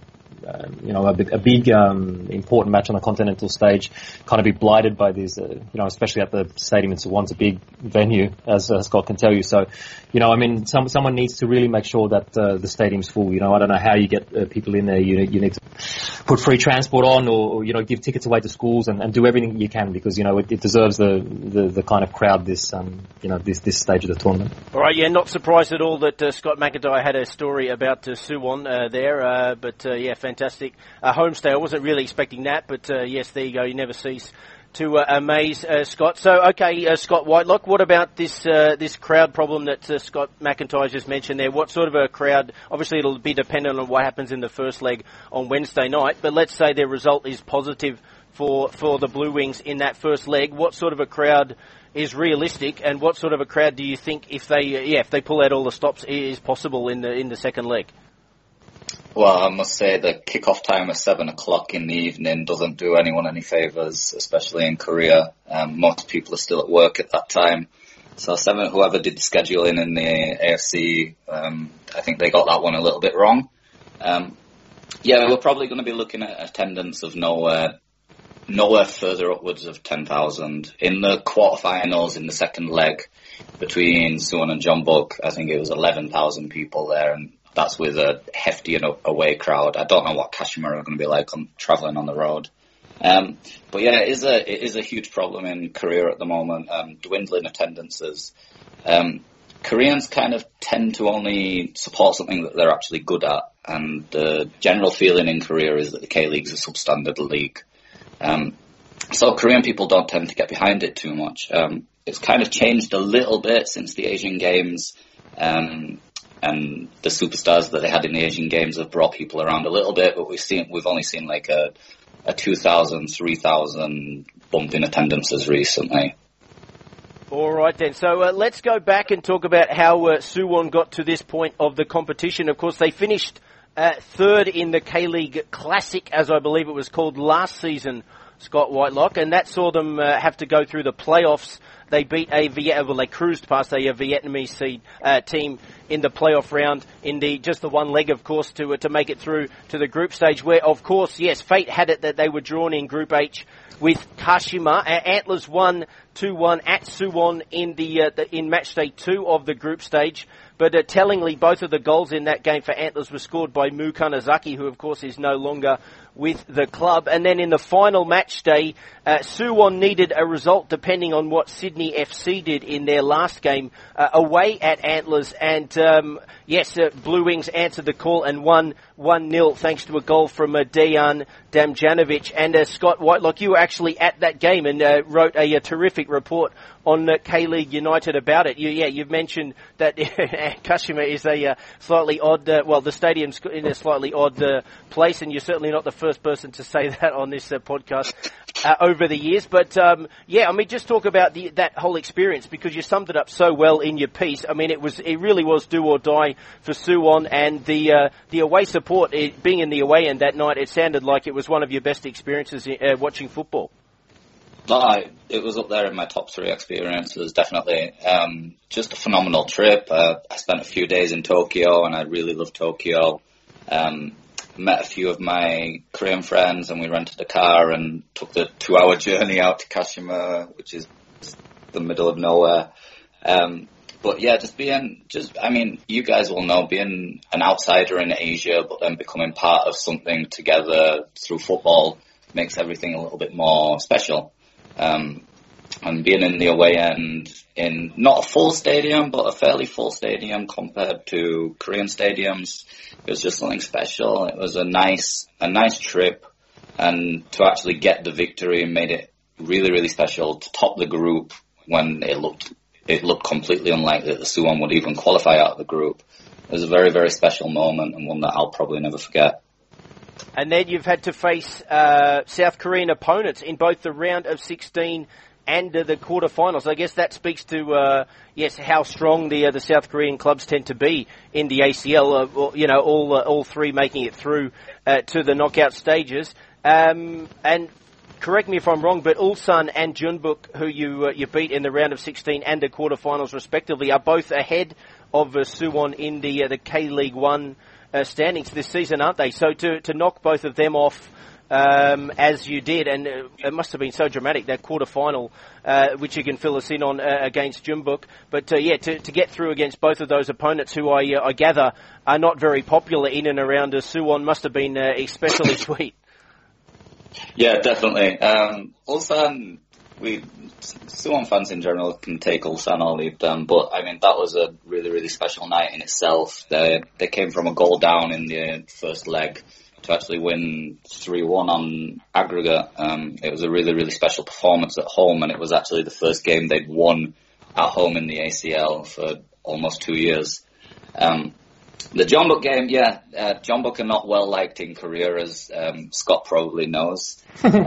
a big important match on the continental stage kind of be blighted by these, especially at the stadium in Suwon. It's a big venue, as Scott can tell you. So, someone needs to really make sure that the stadium's full. I don't know how you get people in there. You need to put free transport on, or give tickets away to schools and do everything you can, because it deserves the kind of crowd this this stage of the tournament. All right, yeah, not surprised at all that Scott McIntyre had a story about Suwon there, but fantastic homestay. I wasn't really expecting that, but yes, there you go. You never cease to amaze, Scott. So, okay, Scott Whitelock, what about this crowd problem that Scott McIntyre just mentioned there? What sort of a crowd? Obviously, it'll be dependent on what happens in the first leg on Wednesday night, but let's say their result is positive for the Blue Wings in that first leg. What sort of a crowd is realistic, and what sort of a crowd do you think, if they pull out all the stops, is possible in the second leg? Well, I must say the kick-off time of 7 o'clock in the evening doesn't do anyone any favours, especially in Korea. Most people are still at work at that time. So whoever did the scheduling in the AFC, I think they got that one a little bit wrong. We're probably going to be looking at attendance of nowhere further upwards of 10,000. In the quarterfinals, in the second leg between Suwon and Jeonbuk, I think it was 11,000 people there, and that's with a hefty away crowd. I don't know what Kashmir are going to be like travelling on the road. But yeah, it is a huge problem in Korea at the moment, dwindling attendances. Koreans kind of tend to only support something that they're actually good at, and the general feeling in Korea is that the K-League is a substandard league. So Korean people don't tend to get behind it too much. It's kind of changed a little bit since the Asian Games, and the superstars that they had in the Asian Games have brought people around a little bit, but we've only seen like a 2,000, 3,000 bump in attendances recently. All right then, so let's go back and talk about how Suwon got to this point of the competition. Of course, they finished third in the K-League Classic, as I believe it was called last season, Scott Whitelock, and that saw them have to go through the playoffs. They beat they cruised past a Vietnamese team in the playoff round in just the one leg, of course, to make it through to the group stage where, of course, yes, fate had it that they were drawn in Group H with Kashima. Antlers won 2-1 at Suwon in match day 2 of the group stage. But tellingly, both of the goals in that game for Antlers were scored by Mu Kanazaki, who, of course, is no longer with the club. And then in the final match day, Suwon needed a result depending on what Sydney FC did in their last game away at Antlers. And, Blue Wings answered the call and won 1-0 thanks to a goal from Dejan Damjanovic. And Scott Whitelock, you were actually at that game and wrote a terrific report on K-League United about it. You've mentioned that Kashima is a slightly odd, the stadium's in a slightly odd place, and you're certainly not the first person to say that on this podcast over the years. But, just talk about that whole experience, because you summed it up so well in your piece. I mean, it really was do or die for Suwon, and the away support, being in the away end that night, it sounded like it was one of your best experiences watching football. It was up there in my top 3 experiences, definitely. Just a phenomenal trip. I spent a few days in Tokyo, and I really loved Tokyo. Met a few of my Korean friends, and we rented a car and took the 2-hour journey out to Kashima, which is the middle of nowhere. You guys will know, being an outsider in Asia, but then becoming part of something together through football makes everything a little bit more special. And being in the away end in not a full stadium, but a fairly full stadium compared to Korean stadiums, it was just something special. It was a nice trip, and to actually get the victory made it really, really special to top the group when it looked completely unlikely that the Suwon would even qualify out of the group. It was a very, very special moment, and one that I'll probably never forget. And then you've had to face South Korean opponents in both the round of 16 and the quarterfinals. I guess that speaks to how strong the South Korean clubs tend to be in the ACL. All 3 making it through to the knockout stages. And correct me if I'm wrong, but Ulsan and Jeonbuk, who you beat in the round of 16 and the quarterfinals respectively, are both ahead of Suwon in the K-League 1 standings this season, aren't they? So to knock both of them off as you did, and it must have been so dramatic, that quarterfinal, which you can fill us in on against Jeonbuk. But to get through against both of those opponents, who I gather are not very popular in and around Suwon, must have been especially sweet. Yeah, definitely. Ulsan, Suwon fans in general can take Ulsan or leave them, but I mean, that was a really, really special night in itself. They came from a goal down in the first leg to actually win 3-1 on aggregate. It was a really, really special performance at home, and it was actually the first game they'd won at home in the ACL for almost 2 years. The Jeonbuk game, Jeonbuk are not well liked in Korea, as Scott probably knows.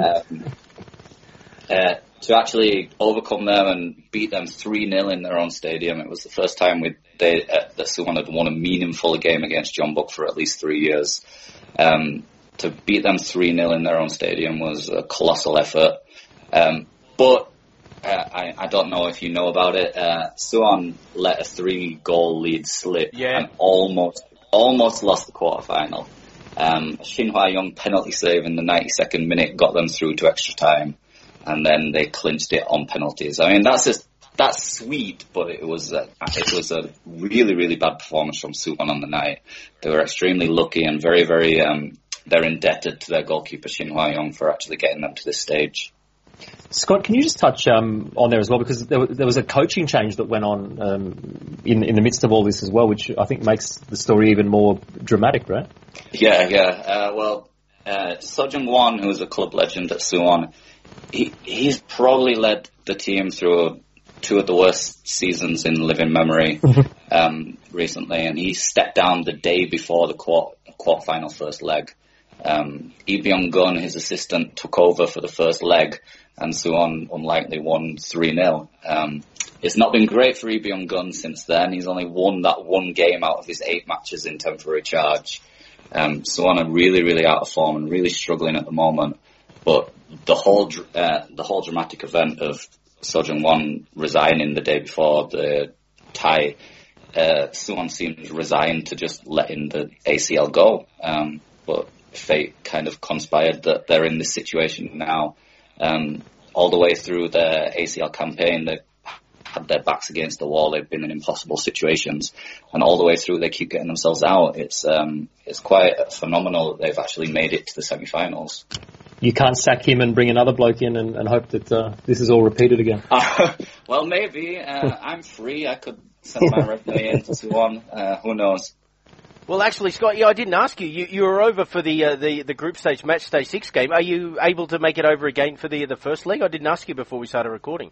To actually overcome them and beat them 3-0 in their own stadium, it was the first time that Suwon had won a meaningful game against Jeonbuk for at least 3 years. To beat them 3-0 in their own stadium was a colossal effort. But I don't know if you know about it. Suwon let a 3-goal lead slip and almost lost the quarterfinal. Shin Hwa-young penalty save in the 92nd minute got them through to extra time, and then they clinched it on penalties. I mean, that's sweet, but it was a really, really bad performance from Suwon on the night. They were extremely lucky and very, very they're indebted to their goalkeeper Shin Hwa-young for actually getting them to this stage. Scott, can you just touch on there as well, because there was a coaching change that went on in the midst of all this as well, which I think makes the story even more dramatic, right? Yeah. So Jung-won, who's a club legend at Suwon, he's probably led the team through 2 of the worst seasons in living memory recently, and he stepped down the day before the quarterfinal first leg. Lee Byung-gun, his assistant, took over for the first leg, and Suwon unlikely won 3-0. it's not been great for Ibi Gun since then. He's only won that one game out of his 8 matches in temporary charge. Suwon are really, really out of form and really struggling at the moment. But the whole dramatic event of So Jung-won resigning the day before the tie, Suwon seems resigned to just letting the ACL go. But fate kind of conspired that they're in this situation now. All the way through the ACL campaign, they had their backs against the wall. They've been in impossible situations, and all the way through, they keep getting themselves out. It's quite phenomenal that they've actually made it to the semi-finals. You can't sack him and bring another bloke in and hope that this is all repeated again. Well, maybe. I'm free. I could send my resume in to Suwon. Who knows? Well, actually, Scott, I didn't ask you. You were over for the group stage, match day 6 game. Are you able to make it over again for the first leg? I didn't ask you before we started recording.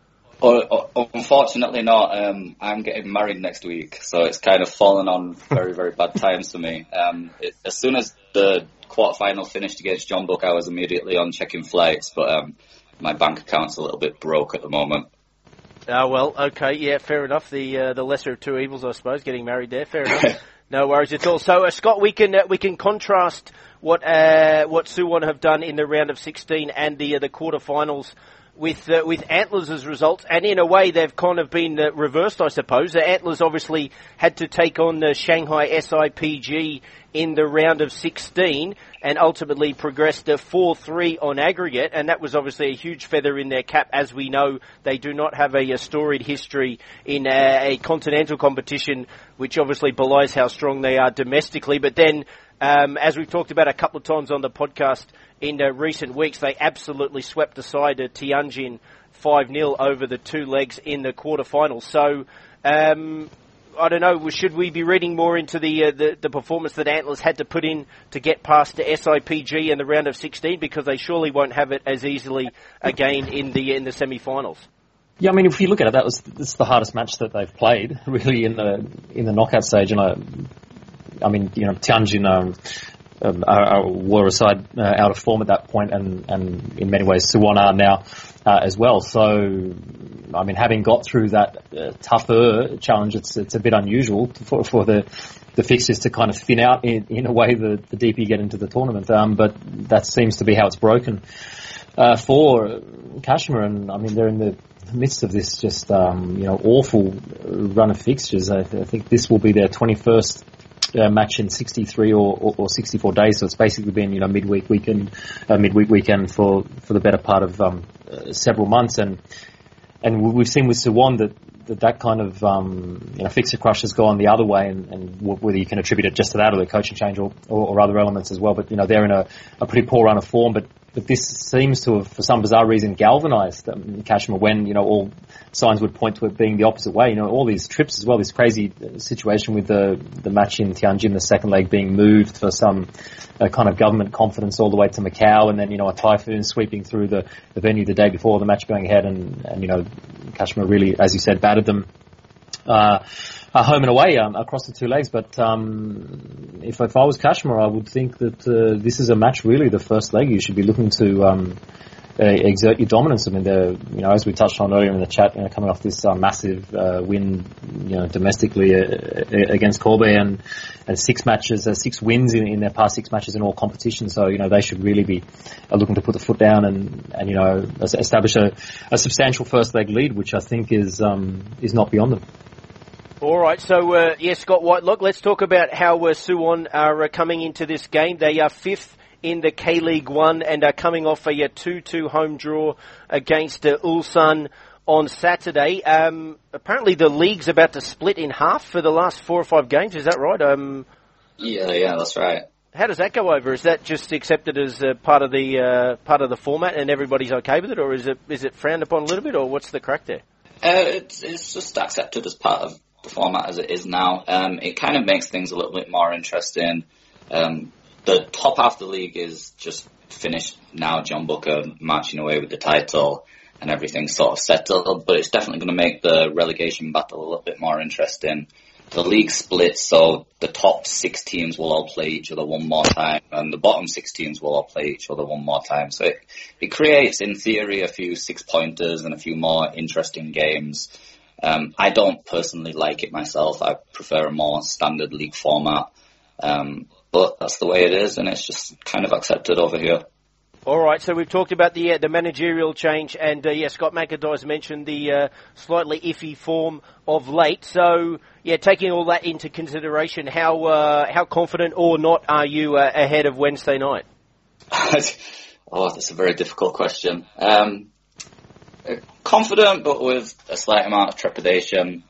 Unfortunately not. I'm getting married next week, so it's kind of fallen on very, very bad times for me. As soon as the quarterfinal finished against Jeonbuk, I was immediately on checking flights, but my bank account's a little bit broke at the moment. Well, okay, yeah, fair enough. The lesser of two evils, I suppose, getting married there. Fair enough. No worries at all. So, Scott, we can contrast what Suwon have done in the round of 16 and the quarterfinals with Antlers' results, and in a way they've kind of been reversed, I suppose. Antlers obviously had to take on the Shanghai SIPG in the round of 16 and ultimately progressed to 4-3 on aggregate, and that was obviously a huge feather in their cap. As we know, they do not have a storied history in a continental competition, which obviously belies how strong they are domestically. But then, as we've talked about a couple of times on the podcast in recent weeks, they absolutely swept aside Tianjin 5-0 over the 2 legs in the quarterfinals. So, I don't know, should we be reading more into the performance that Antlers had to put in to get past the SIPG in the round of 16, because they surely won't have it as easily again in the semi-finals? Yeah, I mean, if you look at it, it's the hardest match that they've played really in the knockout stage, and I mean, you know, Tianjin were a side out of form at that point, and in many ways Suwon are now as well. So, I mean, having got through that tougher challenge, it's a bit unusual for the fixtures to kind of thin out in a way the deeper you get into the tournament. But that seems to be how it's broken for Kashima, and I mean, they're in the midst of this just awful run of fixtures. I think this will be their 21st match in 63 or 64 days, so it's basically been midweek weekend for the better part of several months, and we've seen with Suwon that kind of fixture crush has gone the other way, and whether you can attribute it just to that or the coaching change or other elements as well. But they're in a pretty poor run of form, but this seems to have, for some bizarre reason, galvanised Kashima when all signs would point to it being the opposite way. All these trips as well, this crazy situation with the match in Tianjin, the second leg being moved for some kind of government confidence all the way to Macau, and then a typhoon sweeping through the venue the day before the match going ahead, and Kashima really, as you said, battered them home and away across the 2 legs. But if I was Kashima, I would think that this is a match, really the first leg you should be looking to exert your dominance. I mean, as we touched on earlier in the chat, coming off this massive win, domestically against Kobe, and 6 matches, 6 wins in their past 6 matches in all competitions. So they should really be looking to put the foot down and establish a substantial first leg lead, which I think is not beyond them. All right, so Scott Whitelock, let's talk about how Suwon are coming into this game. They are 5th in the K-League 1 and are coming off a 2-2 home draw against Ulsan on Saturday. Apparently the league's about to split in half for the last 4 or 5 games, is that right? Yeah, that's right. How does that go over? Is that just accepted as part of the format and everybody's okay with it, or is it frowned upon a little bit, or what's the crack there? It's just accepted as part of the format as it is now. It kind of makes things a little bit more interesting. The top half of the league is just finished now. Jeonbuk are marching away with the title and everything's sort of settled, but it's definitely going to make the relegation battle a little bit more interesting. the league splits, so the top 6 teams will all play each other one more time, and the bottom 6 teams will all play each other one more time. So it creates, in theory, a few 6-pointers and a few more interesting games. I don't personally like it myself. I prefer a more standard league format. But that's the way it is, and it's just kind of accepted over here. All right, so we've talked about the managerial change, and Scott McIntyre's mentioned the slightly iffy form of late. So, taking all that into consideration, how confident or not are you ahead of Wednesday night? That's a very difficult question. Confident, but with a slight amount of trepidation.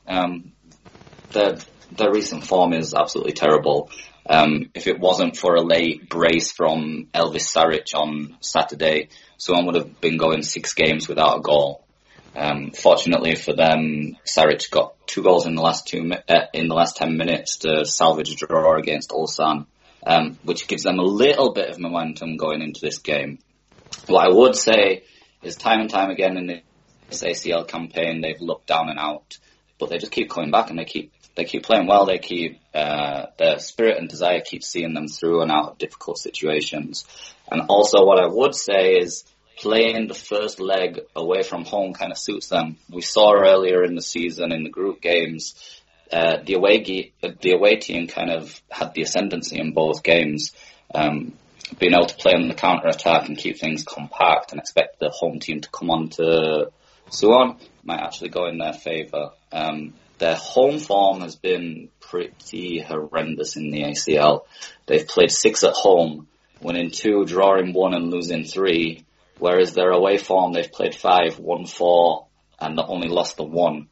The recent form is absolutely terrible. If it wasn't for a late brace from Elvis Saric on Saturday, someone would have been going 6 games without a goal. Fortunately for them, Saric got 2 goals in the last 10 minutes to salvage a draw against Ulsan, which gives them a little bit of momentum going into this game. What I would say is time and time again in this ACL campaign, they've looked down and out, but they just keep coming back and they keep playing well. They keep their spirit and desire keeps seeing them through and out of difficult situations. And also, what I would say is playing the first leg away from home kind of suits them. We saw earlier in the season in the group games, the away team kind of had the ascendancy in both games. Being able to play on the counter attack and keep things compact and expect the home team to come on to Suwon might actually go in their favour. Their home form has been pretty horrendous in the ACL. They've played 6 at home, winning 2, drawing 1 and losing 3, whereas their away form, they've played 5, won 4, and only lost the 1.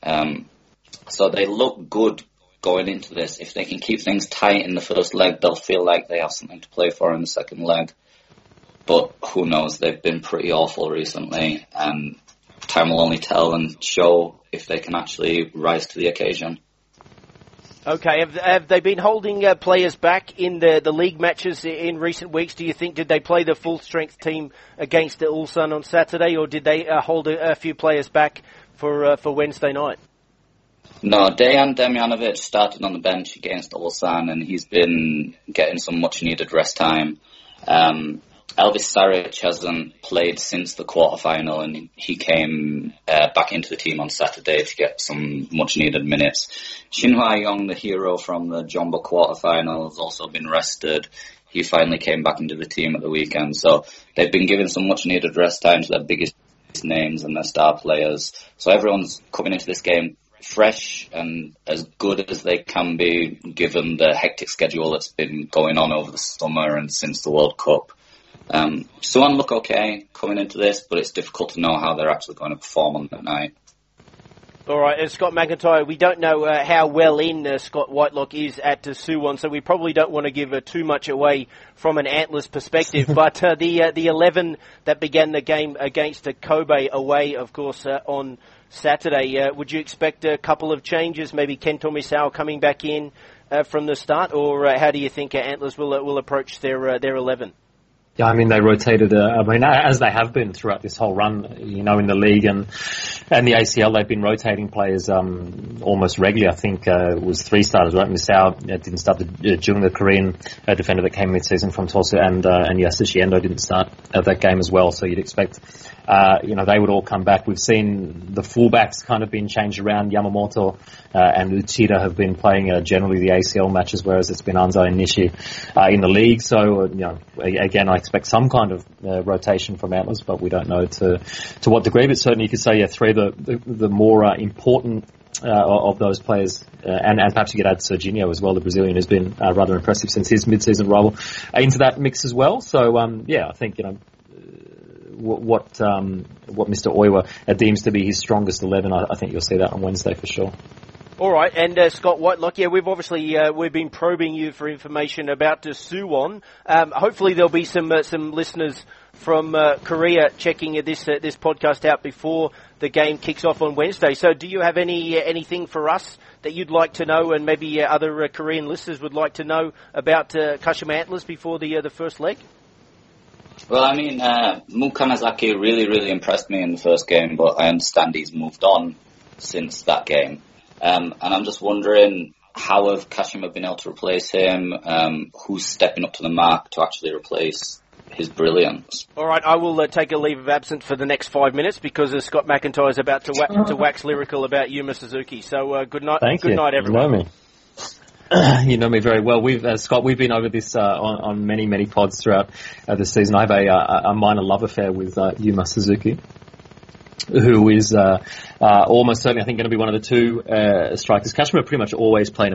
So they look good going into this. If they can keep things tight in the first leg, they'll feel like they have something to play for in the second leg. But who knows, they've been pretty awful recently, and time will only tell and show if they can actually rise to the occasion. Okay, have they been holding players back in the league matches in recent weeks? Do you think, did they play the full-strength team against the Ulsan on Saturday, or did they hold a few players back for Wednesday night? No, Dejan Demjanovic started on the bench against Ulsan, and he's been getting some much-needed rest time. Elvis Saric hasn't played since the quarterfinal, and he came back into the team on Saturday to get some much-needed minutes. Shinhwa Young, the hero from the Jumbo quarterfinal, has also been rested. He finally came back into the team at the weekend. So they've been giving some much-needed rest time to their biggest names and their star players. So everyone's coming into this game fresh and as good as they can be, given the hectic schedule that's been going on over the summer and since the World Cup. Suwon look okay coming into this, but it's difficult to know how they're actually going to perform on the night. All right, and Scott McIntyre, we don't know how well in Scott Whitelock is at Suwon, so we probably don't want to give too much away from an Antlers perspective. But the 11 that began the game against Kobe away, of course, on Saturday, would you expect a couple of changes? Maybe Kento Misao coming back in from the start, or how do you think Antlers will approach their 11? Yeah, I mean, they rotated, as they have been throughout this whole run, in the league and the ACL, they've been rotating players, almost regularly. I think, it was 3 starters, right? Misao didn't start during the Korean defender that came mid-season from Tosu, and Yasushi Endo didn't start that game as well. So you'd expect, they would all come back. We've seen the fullbacks kind of been changed around. Yamamoto, and Uchida have been playing, generally the ACL matches, whereas it's been Anza and Nishi, in the league. So, again, I expect some kind of rotation from Antlers, but we don't know to what degree. But certainly you could say, 3 the more important of those players, and perhaps you could add Serginho as well, the Brazilian, who's been rather impressive since his mid-season arrival, into that mix as well. So I think what Mr. Oiwa deems to be his strongest 11, I think you'll see that on Wednesday for sure. All right, and Scott Whitelock, we've obviously we've been probing you for information about Suwon. Hopefully there'll be some listeners from Korea checking this podcast out before the game kicks off on Wednesday. So, do you have anything for us that you'd like to know, and maybe other Korean listeners would like to know about Kashima Antlers before the first leg? Well, I mean, Mu Kanazaki really, really impressed me in the first game, but I understand he's moved on since that game. And I'm just wondering how have Kashima been able to replace him? Who's stepping up to the mark to actually replace his brilliance? All right, I will take a leave of absence for the next 5 minutes because Scott McIntyre is about to wax lyrical about Yuma Suzuki. So good night, night, everyone. You know me. You know me very well. Scott, we've been over this on many pods throughout the season. I have a minor love affair with Yuma Suzuki, who is almost certainly, I think, going to be one of the two strikers. Kashima pretty much always playing a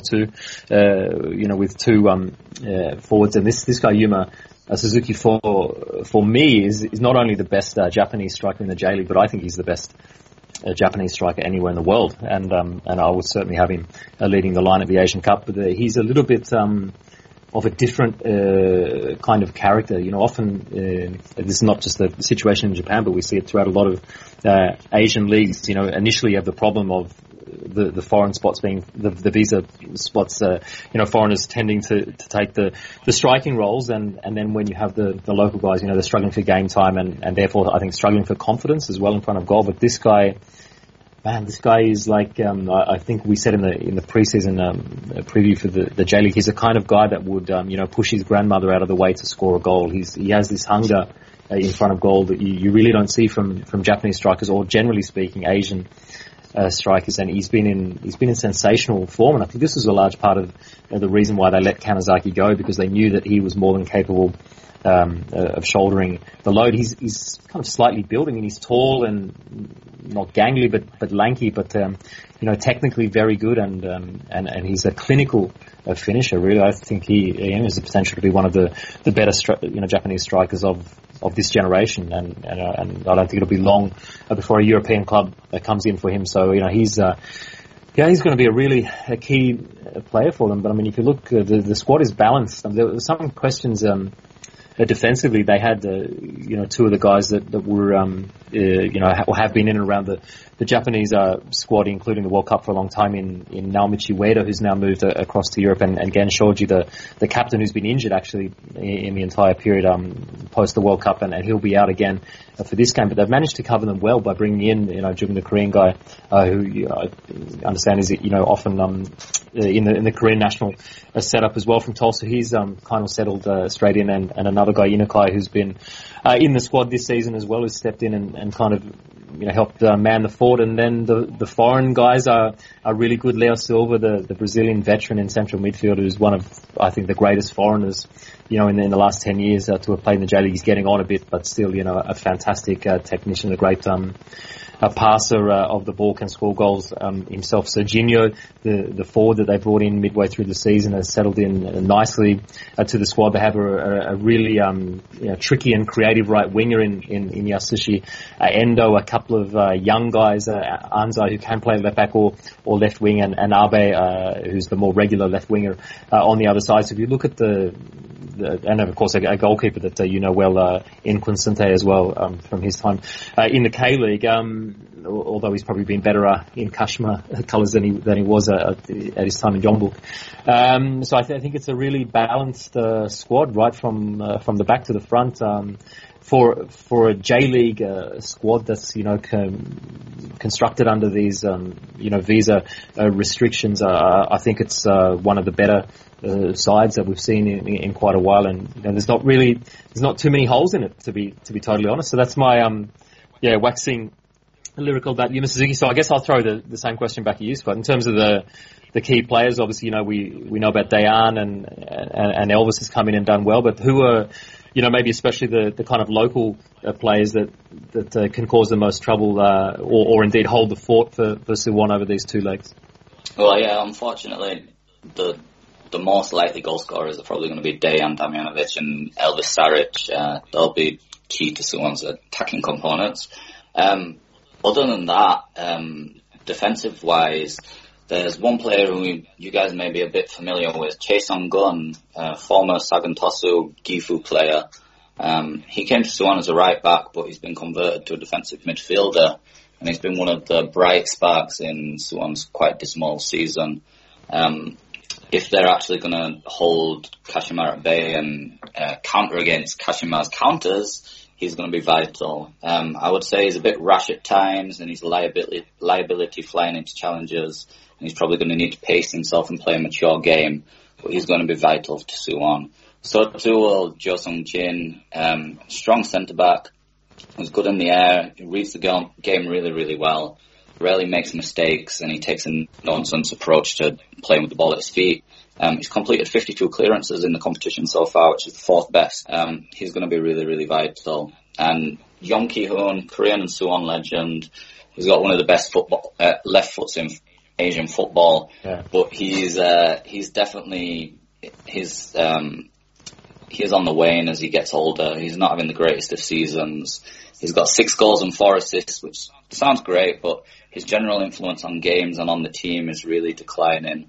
4-4-2, with two forwards, and this guy Yuma Suzuki for me is not only the best Japanese striker in the J League, but I think he's the best Japanese striker anywhere in the world, and I would certainly have him leading the line at the Asian Cup. But he's a little bit of a different kind of character. Often this is not just the situation in Japan, but we see it throughout a lot of Asian leagues. Initially you have the problem of the foreign spots being the visa spots, foreigners tending to take the striking roles, and then when you have the local guys, they're struggling for game time and therefore I think struggling for confidence as well in front of goal. But this guy is like, I think we said in the preseason preview for the J League, he's the kind of guy that would, push his grandmother out of the way to score a goal. He has this hunger in front of goal that you really don't see from Japanese strikers, or generally speaking Asian strikers, and he's been in sensational form, and I think this was a large part of the reason why they let Kanazaki go, because they knew that he was more than capable of shouldering the load. He's kind of slightly built. I mean, he's tall and not gangly, but lanky, but technically very good, and he's a clinical finisher. Really, I think he has the potential to be one of the better Japanese strikers of this generation, and I don't think it'll be long before a European club comes in for him. So he's going to be a key player for them. But I mean, if you look, the squad is balanced. There were some questions. Defensively, they had two of the guys that were have been in and around the Japanese squad, including the World Cup for a long time, in Naomichi Ueda, who's now moved across to Europe, and Gen Shoji, the captain, who's been injured actually in the entire period post the World Cup, and he'll be out again for this game. But they've managed to cover them well by bringing in Jung, the Korean guy, who I understand is often in the Korean national setup as well from Tulsa. He's kind of settled straight in, and another guy, Inukai, who's been in the squad this season as well, has stepped in and kind of helped man the fort. And then the foreign guys are really good. Leo Silva, the Brazilian veteran in central midfield, who's one of, I think, the greatest foreigners in the last 10 years to have played in the J League. He's getting on a bit, but still a fantastic technician, a great a passer of the ball, can score goals himself. Serginho, the forward that they brought in midway through the season, has settled in nicely to the squad. They have a really tricky and creative right winger in Yasushi Endo, a couple of young guys, Anzai, who can play left back or left wing, and Abe, who's the more regular left winger on the other side. So if you look at and of course a goalkeeper that well, in Quinsante as well, from his time in the K League, although he's probably been better in Kashima colours than he was at his time in Jeonbuk. So I think it's a really balanced squad right from the back to the front. For a J League squad that's constructed under these visa restrictions, I think it's one of the better sides that we've seen in quite a while, and there's not too many holes in it, to be totally honest. So that's my waxing lyrical about Yuma Suzuki. So I guess I'll throw the same question back at you, Scott. In terms of the key players, obviously we know about Dayan and Elvis has come in and done well, but who are maybe especially the kind of local players that can cause the most trouble, or indeed hold the fort for Suwon over these two legs? Well, yeah, unfortunately, the most likely goal scorers are probably going to be Dejan Damjanovic and Elvis Saric. They'll be key to Suwon's attacking components. Other than that, defensive-wise, there's one player who you guys may be a bit familiar with, Chae Sung-gun, former Sagan Tosu Gifu player. He came to Suwon as a right back, but he's been converted to a defensive midfielder, and he's been one of the bright sparks in Suwon's quite dismal season. If they're actually going to hold Kashima at bay and counter against Kashima's counters, he's going to be vital. I would say he's a bit rash at times, and his liability flying into challenges, and he's probably going to need to pace himself and play a mature game, but he's going to be vital to Suwon. So too will Jo Sung-jin, strong centre-back, who's good in the air, he reads the game really, really well, rarely makes mistakes, and he takes a nonsense approach to playing with the ball at his feet. He's completed 52 clearances in the competition so far, which is the fourth best. He's going to be really, really vital. And Young Ki-hoon, Korean and Suwon legend, he's got one of the best left foots in Asian football. Yeah. But he's definitely he's on the wane as he gets older. He's not having the greatest of seasons. He's got 6 goals and 4 assists, which sounds great, but his general influence on games and on the team is really declining.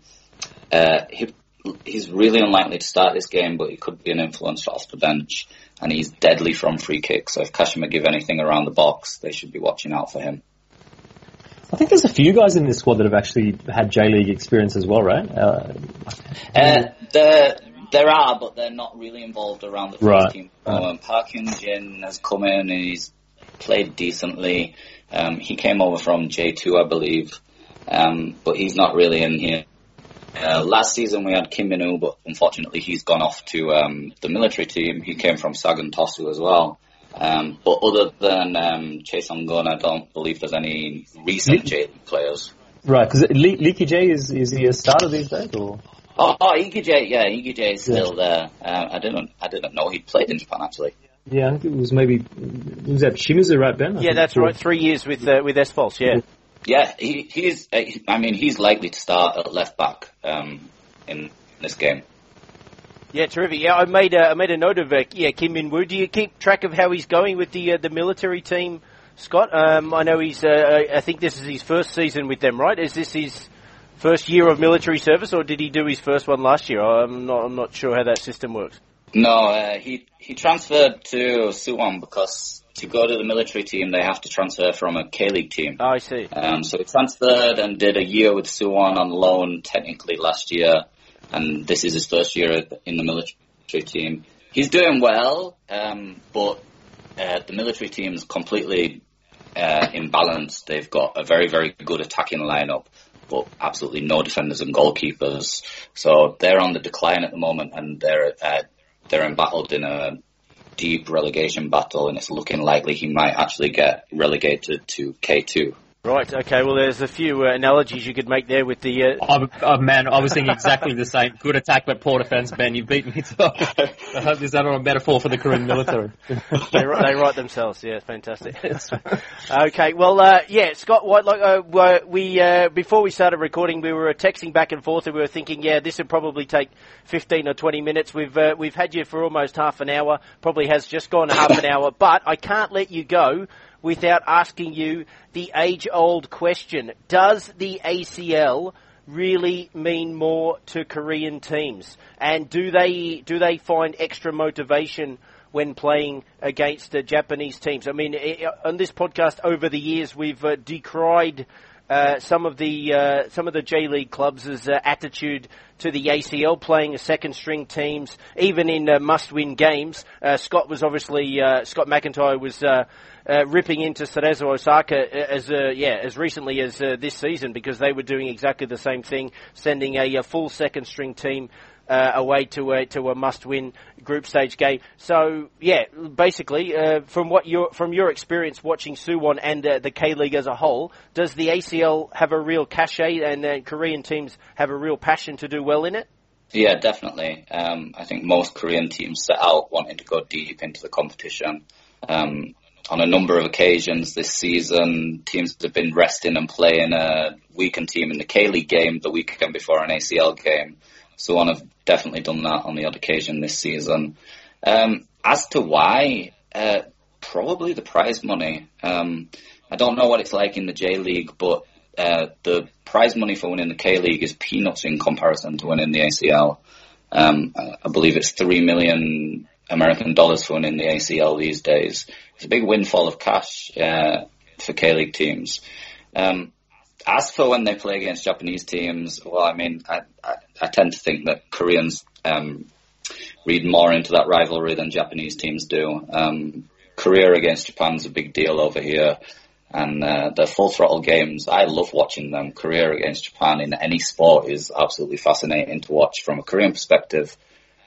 He's really unlikely to start this game, but he could be an influence off the bench, and he's deadly from free kicks. So if Kashima give anything around the box, they should be watching out for him. I think there's a few guys in this squad that have actually had J-League experience as well, right? There are, but they're not really involved around the first team. Park Hyun-jin has come in and he's played decently. He came over from J2, I believe, but he's not really in here. Last season we had Kim Min-woo, but unfortunately he's gone off to the military team. He came from Sagan Tosu as well. But other than Chae Sung-gun, I don't believe there's any recent J-League players. Right, because Lee Ki-jae, is he a starter these days, or...? Lee Ki-jae is still there. I didn't know he'd played in Japan, actually. Yeah, I think it was that Shimizu, right, Ben? Yeah, that's right. 3 years with S-Pulse, yeah. Yeah, he's likely to start at left back in this game. Yeah, terrific. Yeah, I made a note of Kim Min-woo. Do you keep track of how he's going with the military team, Scott? I know he's. I think this is his first season with them, right? Is this his first year of military service, or did he do his first one last year? I'm not sure how that system works. No, he transferred to Suwon because to go to the military team they have to transfer from a K-League team. Oh, I see. So he transferred and did a year with Suwon on loan technically last year, and this is his first year in the military team. He's doing well, but the military team is completely imbalanced. They've got a very, very good attacking lineup, but absolutely no defenders and goalkeepers. So they're on the decline at the moment, and they're embattled in a deep relegation battle, and it's looking likely he might actually get relegated to K2. Right, okay, well there's a few analogies you could make there with the... Man, I was thinking exactly the same. Good attack but poor defence, Ben. You've beaten me to it. I hope there's not a metaphor for the Korean military. They write themselves, yeah, fantastic. Okay, well, Scott White, before we started recording, we were texting back and forth, and we were thinking, this would probably take 15 or 20 minutes. We've had you for almost half an hour, probably has just gone half an hour, but I can't let you go without asking you the age-old question. Does the ACL really mean more to Korean teams? And do they find extra motivation when playing against the Japanese teams? I mean, on this podcast over the years, we've decried some of the J-League clubs' attitude to the ACL, playing second-string teams, even in must-win games. Scott McIntyre was ripping into Cerezo Osaka as recently as this season, because they were doing exactly the same thing, sending a full second-string team away to a must-win group stage game. So basically, from your experience watching Suwon and the K-League as a whole, does the ACL have a real cachet, and Korean teams have a real passion to do well in it? Yeah, definitely. I think most Korean teams set out wanting to go deep into the competition. On a number of occasions this season, teams have been resting and playing a weakened team in the K-League game the weekend before an ACL game. Suwon have definitely done that on the odd occasion this season. As to why, probably the prize money. I don't know what it's like in the J-League, but the prize money for winning the K-League is peanuts in comparison to winning the ACL. I believe it's $3 million American dollars for winning the ACL these days. It's a big windfall of cash for K-League teams. As for when they play against Japanese teams, well, I mean, I tend to think that Koreans read more into that rivalry than Japanese teams do. career against Japan's a big deal over here. And the full throttle games, I love watching them. Career against Japan in any sport is absolutely fascinating to watch from a Korean perspective.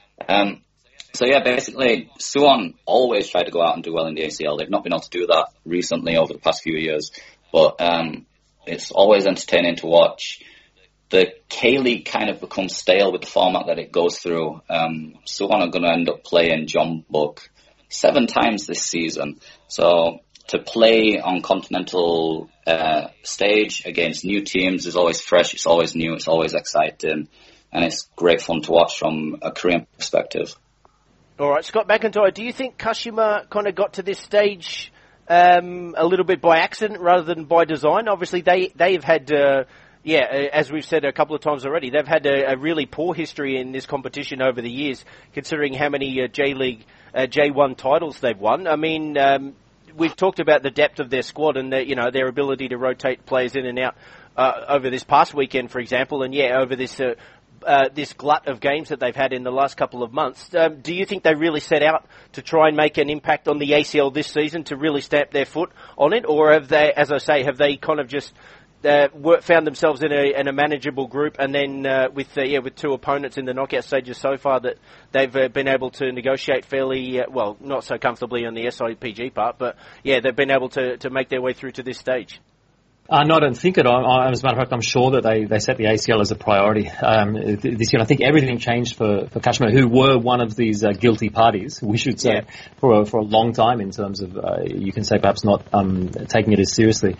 So yeah, basically, Suwon always tried to go out and do well in the ACL. They've not been able to do that recently over the past few years, but it's always entertaining to watch. The K-League kind of becomes stale with the format that it goes through. Suwon are going to end up playing Jeonbuk 7 times this season. So to play on continental stage against new teams is always fresh, it's always new, it's always exciting, and it's great fun to watch from a Korean perspective. All right, Scott McIntyre, do you think Kashima kind of got to this stage a little bit by accident rather than by design? Obviously, they've had, as we've said a couple of times already, they've had a really poor history in this competition over the years, considering how many J-League, J1 titles they've won. I mean, we've talked about the depth of their squad and their ability to rotate players in and out over this past weekend, for example, and over this glut of games that they've had in the last couple of months. Do you think they really set out to try and make an impact on the ACL this season to really stamp their foot on it, or have they, as I say, kind of just found themselves in a manageable group, and then with 2 opponents in the knockout stages so far that they've been able to negotiate fairly not so comfortably on the SIPG part, but they've been able to make their way through to this stage? No, I don't think it. As a matter of fact, I'm sure that they set the ACL as a priority this year. I think everything changed for Kashima, who were one of these guilty parties, we should say, for a long time in terms of, you can say perhaps not taking it as seriously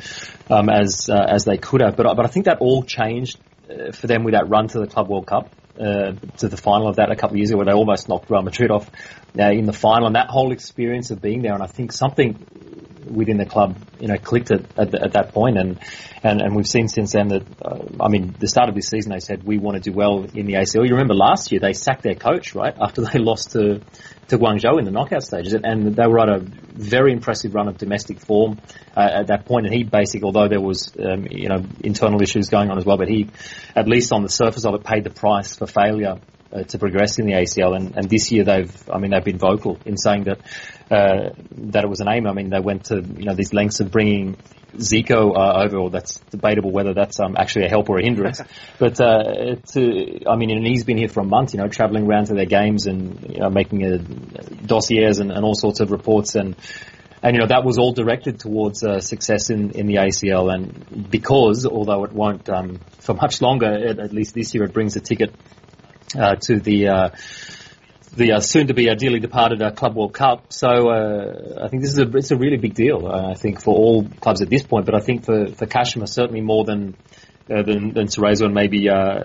as they could have. But I think that all changed for them with that run to the Club World Cup, to the final of that a couple of years ago, where they almost knocked Real Madrid off in the final, and that whole experience of being there. And I think something within the club, clicked at that point, and we've seen since then that, the start of this season they said we want to do well in the ACL. You remember last year they sacked their coach, right, after they lost to Guangzhou in the knockout stages, and they were on a very impressive run of domestic form at that point. And he basically, although there was internal issues going on as well, but he, at least on the surface of it, paid the price for failure to progress in the ACL, and this year they've been vocal in saying that it was an aim. They went to these lengths of bringing Zico over, or that's debatable whether that's actually a help or a hindrance. But and he's been here for a month, traveling around to their games and making dossiers and all sorts of reports, and that was all directed towards success in the ACL. And because, although it won't for much longer, at least this year, it brings a ticket to the soon-to-be dearly departed Club World Cup. So I think it's a really big deal, I think, for all clubs at this point. But I think for Kashima, certainly more than Cerezo and maybe,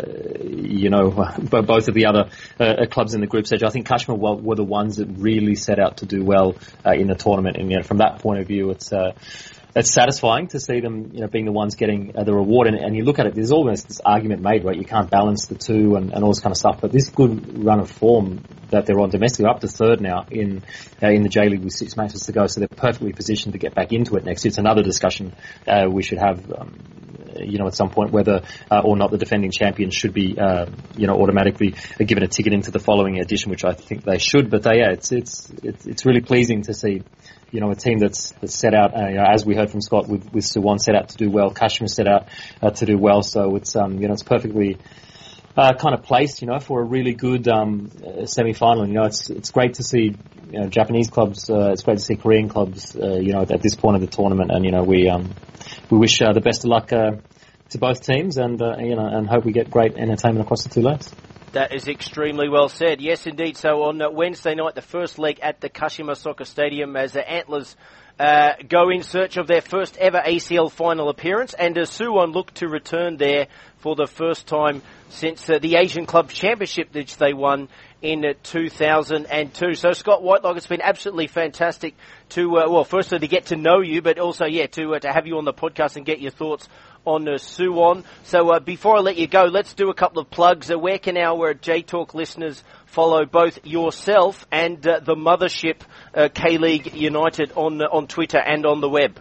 both of the other clubs in the group stage. I think Kashima were the ones that really set out to do well in the tournament. And from that point of view, it's satisfying to see them, being the ones getting the reward. And you look at it, there's almost this argument made, right? You can't balance the two and all this kind of stuff. But this good run of form that they're on domestically, up to third now in the J-League with 6 matches to go, so they're perfectly positioned to get back into it next year. It's another discussion we should have, at some point, whether or not the defending champions should be, automatically given a ticket into the following edition, which I think they should. But it's really pleasing to see, a team that's set out, as we heard from Scott with Suwon, set out to do well. Kashima set out to do well. So it's, it's perfectly kind of placed, for a really good semi-final. It's great to see, Japanese clubs. It's great to see Korean clubs, at this point of the tournament. And we wish the best of luck to both teams, and and hope we get great entertainment across the 2 legs. That is extremely well said. Yes, indeed. So on Wednesday night, the first leg at the Kashima Soccer Stadium, as the Antlers go in search of their first ever ACL final appearance, and Suwon look to return there for the first time since the Asian Club Championship, which they won in 2002. So Scott Whitelock, it's been absolutely fantastic to, firstly to get to know you, but also, to have you on the podcast and get your thoughts on Suwon. So before I let you go, let's do a couple of plugs. Where can our J-Talk listeners follow both yourself and the mothership K-League United on Twitter and on the web?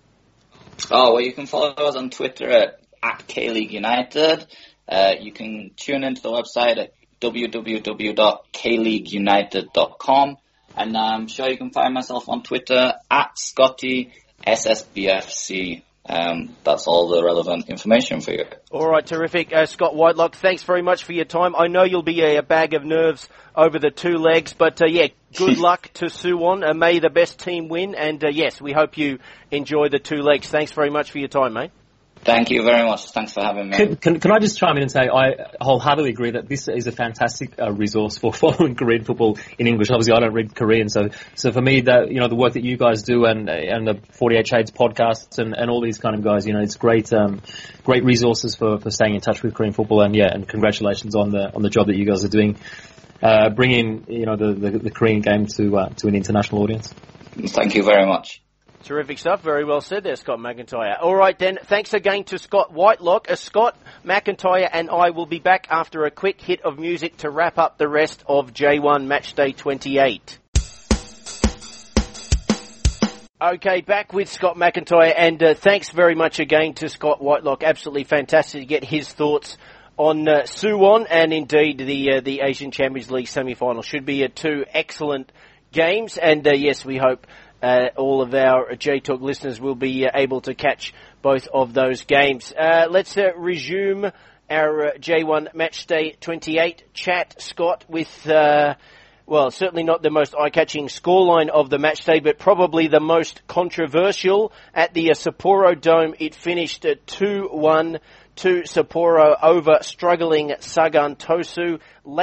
You can follow us on Twitter at K-League United. You can tune into the website at www.kleagueunited.com. And I'm sure you can find myself on Twitter at ScottySSBFC. That's all the relevant information for you. All right, terrific. Scott Whitelock, thanks very much for your time. I know you'll be a bag of nerves over the two legs, but good luck to Suwon. May the best team win, and yes, we hope you enjoy the two legs. Thanks very much for your time, mate. Thank you very much. Thanks for having me. Can I just chime in and say I wholeheartedly agree that this is a fantastic resource for following Korean football in English. Obviously, I don't read Korean, so for me, that the work that you guys do and the 48 Shades podcasts and all these kind of guys, it's great resources for staying in touch with Korean football. And congratulations on the job that you guys are doing, bringing the Korean game to an international audience. Thank you very much. Terrific stuff. Very well said there, Scott McIntyre. All right, then. Thanks again to Scott Whitelock. Scott McIntyre and I will be back after a quick hit of music to wrap up the rest of J1 Matchday 28. Okay, back with Scott McIntyre, and thanks very much again to Scott Whitelock. Absolutely fantastic to get his thoughts on Suwon and indeed the Asian Champions League semi-final. Should be two excellent games, and yes, we hope all of our J-Talk listeners will be able to catch both of those games. Let's resume our J1 Matchday 28 chat, Scott, with, certainly not the most eye-catching scoreline of the matchday, but probably the most controversial. At the Sapporo Dome, it finished 2-1 to Sapporo over struggling Sagan Tosu.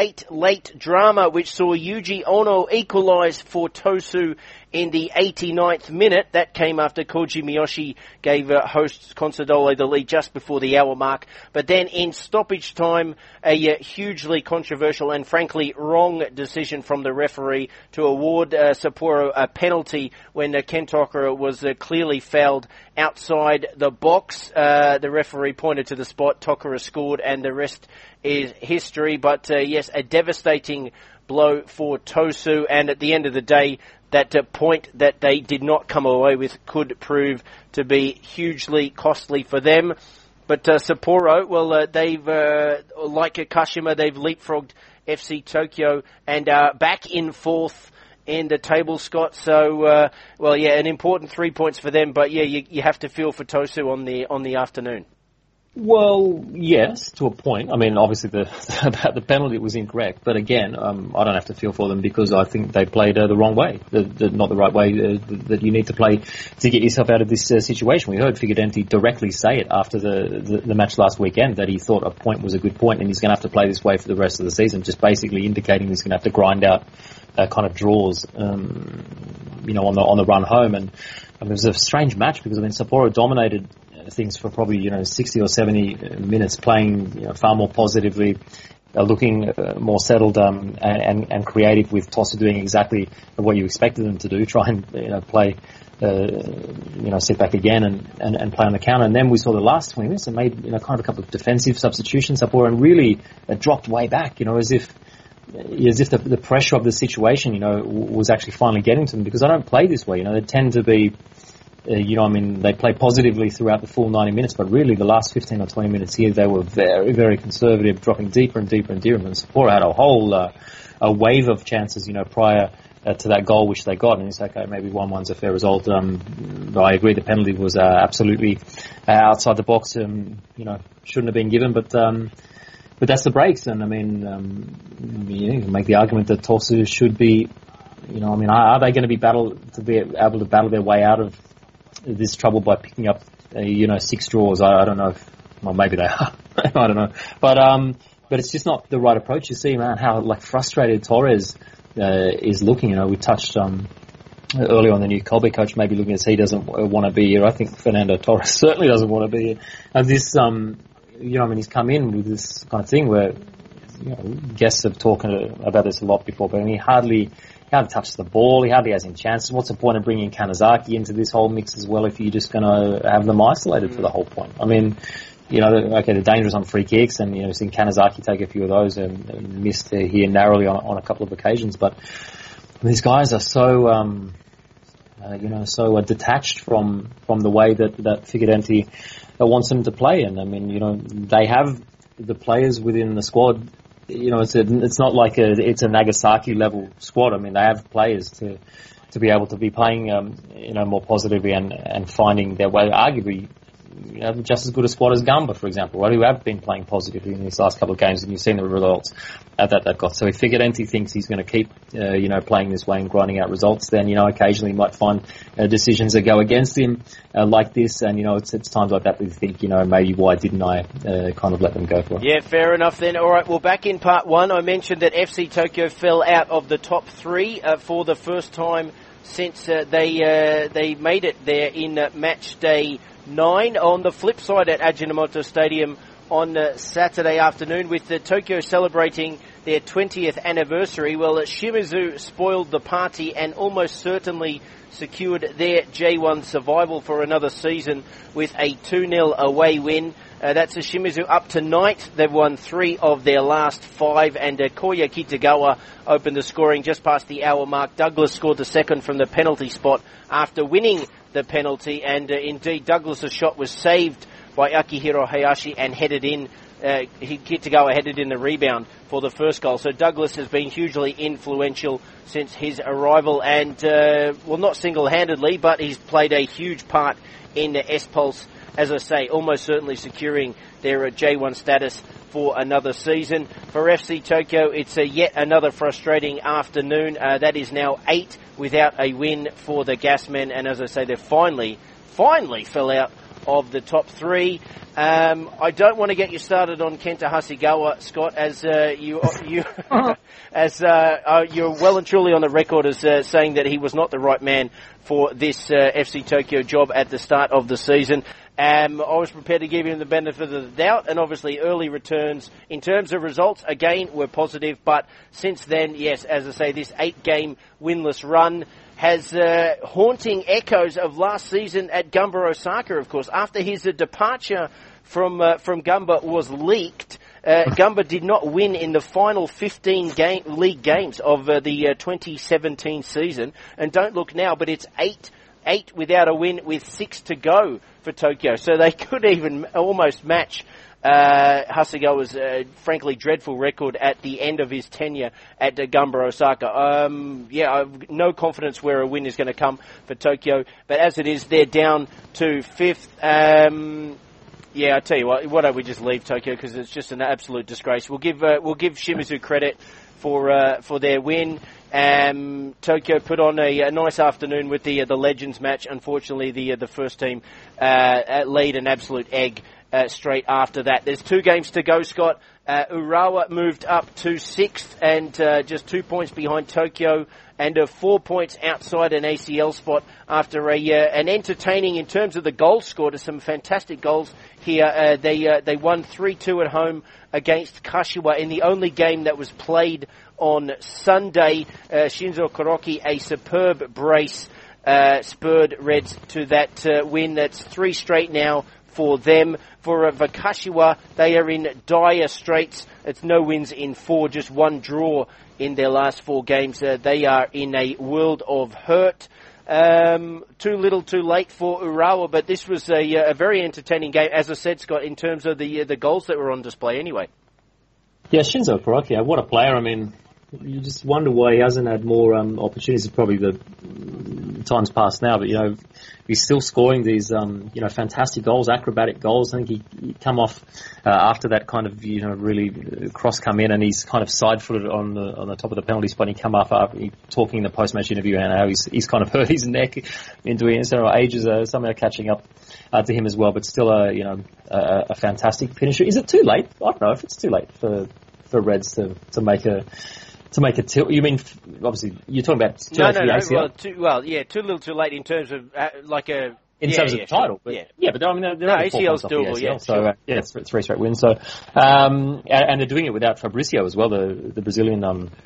Late drama which saw Yuji Ono equalise for Tosu in the 89th minute. That came after Koji Miyoshi gave hosts Consadole the lead just before the hour mark. But then in stoppage time, a hugely controversial and frankly wrong decision from the referee to award Sapporo a penalty when Ken Tokura was clearly fouled outside the box. The referee pointed to the spot, Tokura scored, and the rest is history. But yes, a devastating blow for Tosu, and at the end of the day, that point that they did not come away with could prove to be hugely costly for them. But Sapporo, well, they've, like Kashima, they've leapfrogged FC Tokyo and are back in fourth in the table, Scott. So, an important 3 points for them, but you have to feel for Tosu on the afternoon. Well, yes, to a point. I mean, obviously about the penalty was incorrect, but again, I don't have to feel for them because I think they played the wrong way, not the right way that you need to play to get yourself out of this situation. We heard Figueiredo directly say it after the match last weekend that he thought a point was a good point and he's going to have to play this way for the rest of the season, just basically indicating he's going to have to grind out kind of draws, on the run home. And it was a strange match because Sapporo dominated things for probably 60 or 70 minutes, playing far more positively, looking more settled and creative, with Tosu doing exactly what you expected them to do, try and play sit back again and play on the counter. And then we saw the last 20 minutes and made kind of a couple of defensive substitutions, Sapporo, and really dropped way back, as if the pressure of the situation was actually finally getting to them, because they don't play this way. They tend to be they play positively throughout the full 90 minutes, but really the last 15 or 20 minutes here, they were very, very conservative, dropping deeper and deeper and deeper. And Sapporo had a whole a wave of chances, prior to that goal which they got, and it's okay, maybe 1-1's a fair result. But I agree the penalty was absolutely outside the box. Shouldn't have been given, but that's the breaks. And you can make the argument that Tosu should be, are they going to be able to battle their way out of this trouble by picking up, 6 draws? I don't know. Maybe they are. I don't know. But it's just not the right approach. You see, man, how frustrated Torres is looking. We touched earlier on the new Kobe coach, maybe looking as he doesn't want to be here. I think Fernando Torres certainly doesn't want to be here. And this, he's come in with this kind of thing where, guests have talked about this a lot before, but he hardly touches the ball. He hardly has any chances. What's the point of bringing Kanazaki into this whole mix as well if you're just going to have them isolated for the whole point? They're dangerous on free kicks, and seen Kanazaki take a few of those and missed here narrowly on a couple of occasions. But these guys are so detached from the way that Figueiredo wants them to play. And they have the players within the squad it's not like it's a Nagasaki level squad. I mean, they have players to be able to be playing, more positively and finding their way. Arguably, just as good a squad as Gamba, for example, right, who have been playing positively in these last couple of games, and you've seen the results that they've got. So if Figueirense thinks he's going to keep, playing this way and grinding out results, then, occasionally he might find decisions that go against him like this, and, it's times like that that you think, maybe why didn't I kind of let them go for it? Yeah, fair enough then. All right, well, back in part one, I mentioned that FC Tokyo fell out of the top three for the first time since they made it there in match day 9. On the flip side at Ajinomoto Stadium on Saturday afternoon, with Tokyo celebrating their 20th anniversary, well, Shimizu spoiled the party and almost certainly secured their J1 survival for another season with a 2-0 away win. That's Shimizu up to 9th. They've won 3 of their last 5, and Koya Kitagawa opened the scoring just past the hour mark. Douglas scored the second from the penalty spot after winning the penalty, and indeed Douglas's shot was saved by Akihiro Hayashi and headed in. Kitagawa headed in the rebound for the first goal. So Douglas has been hugely influential since his arrival, and not single-handedly, but he's played a huge part in S-Pulse, as I say, almost certainly securing their J1 status for another season. For FC Tokyo, it's yet another frustrating afternoon. That is now 8 without a win for the Gasmen, and as I say, they finally fell out of the top 3. I don't want to get you started on Kenta Hasegawa, Scott, as you're well and truly on the record as saying that he was not the right man for this FC Tokyo job at the start of the season. I was prepared to give him the benefit of the doubt, and obviously early returns in terms of results, again, were positive, but since then, yes, as I say, this 8-game winless run has haunting echoes of last season at Gamba Osaka, of course. After his departure from Gamba was leaked, Gamba did not win in the final 15 league games of the 2017 season, and don't look now, but it's 8 without a win with 6 to go for Tokyo. So they could even almost match Hasegawa's frankly dreadful record at the end of his tenure at Gamba Osaka. I've no confidence where a win is going to come for Tokyo, but as it is, they're down to 5th. I tell you what, why don't we just leave Tokyo, because it's just an absolute disgrace. We'll give Shimizu credit for their win. Tokyo put on a nice afternoon with the Legends match. Unfortunately, the first team laid an absolute egg straight after that. There's 2 games to go, Scott. Urawa moved up to 6th and just 2 points behind Tokyo, and 4 points outside an ACL spot after an entertaining, in terms of the goals scored, some fantastic goals here. They won 3-2 at home against Kashiwa in the only game that was played on Sunday. Shinzo Kuroki, a superb brace, spurred Reds to that win. That's 3 straight now for them. For Kashiwa, they are in dire straits. It's no wins in 4, just 1 draw in their last 4 games. They are in a world of hurt. Too little too late for Urawa, but this was a very entertaining game, as I said, Scott, in terms of the goals that were on display anyway. Yeah, Shinzo Kuroki, what a player. I mean, you just wonder why he hasn't had more opportunities. Probably the times past now, but he's still scoring these fantastic goals, acrobatic goals. I think he come off after that kind of really cross come in, and he's kind of side-footed on the top of the penalty spot. He come up after talking in the post-match interview and how he's kind of hurt his neck into it. So ages are somehow catching up to him as well, but still a fantastic finisher. Is it too late? I don't know if it's too late for Reds to make a tilt. You mean, obviously, you're talking about ACL? Too little too late in terms of in terms of the title. Sure. But I mean, they're ACL's doable, ACL, so it's 3 straight wins. So, and they're doing it without Fabrizio as well, the Brazilian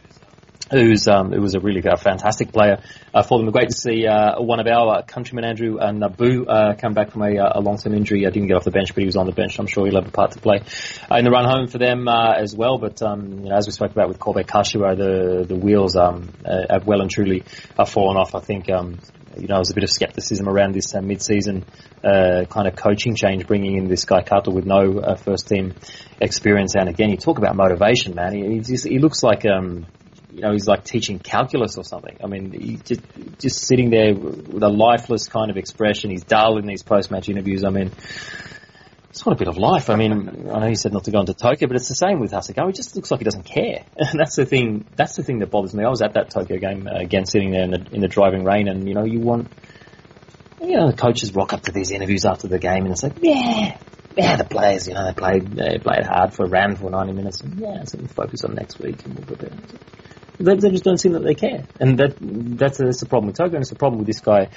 it was a really fantastic player for them. Great to see one of our countrymen, Andrew Nabu, come back from a long-term injury. Didn't get off the bench, but he was on the bench. I'm sure he'll have a part to play in the run home for them as well. But as we spoke about with Kobe Kashiwa, the wheels have well and truly fallen off. I think there was a bit of skepticism around this mid-season kind of coaching change, bringing in this guy Kato with no first-team experience. And again, you talk about motivation, man. He looks like he's like teaching calculus or something. I mean, he's just sitting there with a lifeless kind of expression. He's dull in these post-match interviews. I mean, it's not a bit of life. I mean, I know he said not to go into Tokyo, but it's the same with Hasegawa. He just looks like he doesn't care. And that's the thing that bothers me. I was at that Tokyo game again, sitting there in the driving rain, and you want, the coaches rock up to these interviews after the game, and it's like, the players, they played hard ran for 90 minutes, and so we'll focus on next week and we'll prepare. They just don't seem that they care, and that's the problem with Tokyo, and it's the problem with this guy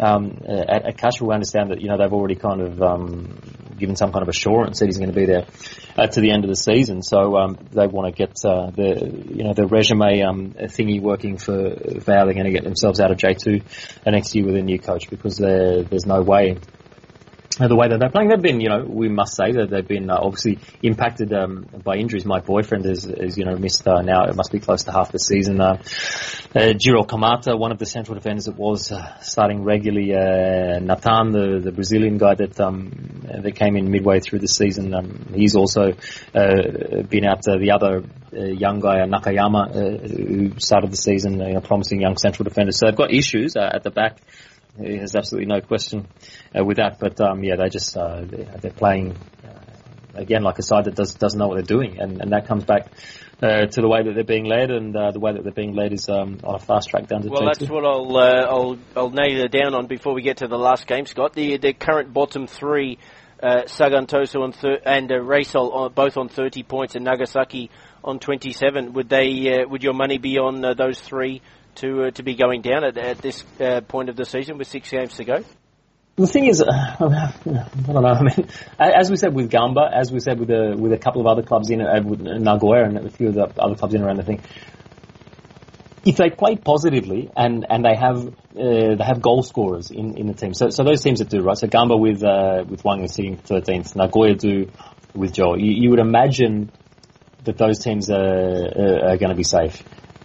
at Kashiwa. We understand that they've already kind of given some kind of assurance that he's going to be there to the end of the season. So they want to get the resume thingy working for how they're going to get themselves out of J2 next year with a new coach, because there's no way. The way that they're playing, they've been, we must say that they've been obviously impacted by injuries. My boyfriend has missed now, it must be close to half the season. Jiro Kamata, one of the central defenders that was starting regularly, Nathan, the Brazilian guy that came in midway through the season, he's also been out. The other young guy, Nakayama, who started the season, promising young central defender. So they've got issues at the back. There's absolutely no question with that, but they're playing again like a side that doesn't know what they're doing, and that comes back to the way that they're being led, and the way that they're being led is on a fast track down to J2. Well, that's what I'll nail it down on before we get to the last game, Scott. The current bottom three, Sagan Tosu and Reysol both on 30 points, and Nagasaki on 27. Would your money be on those three to be going down at this point of the season with 6 games to go? The thing is, I don't know. I mean, as we said with Gamba, as we said with a couple of other clubs with Nagoya and a few of the other clubs in around the thing, if they play positively and they have goal scorers in the team, so those teams that do, right? So Gamba with Wang sitting 13th, Nagoya do with Joe. You would imagine that those teams are going to be safe.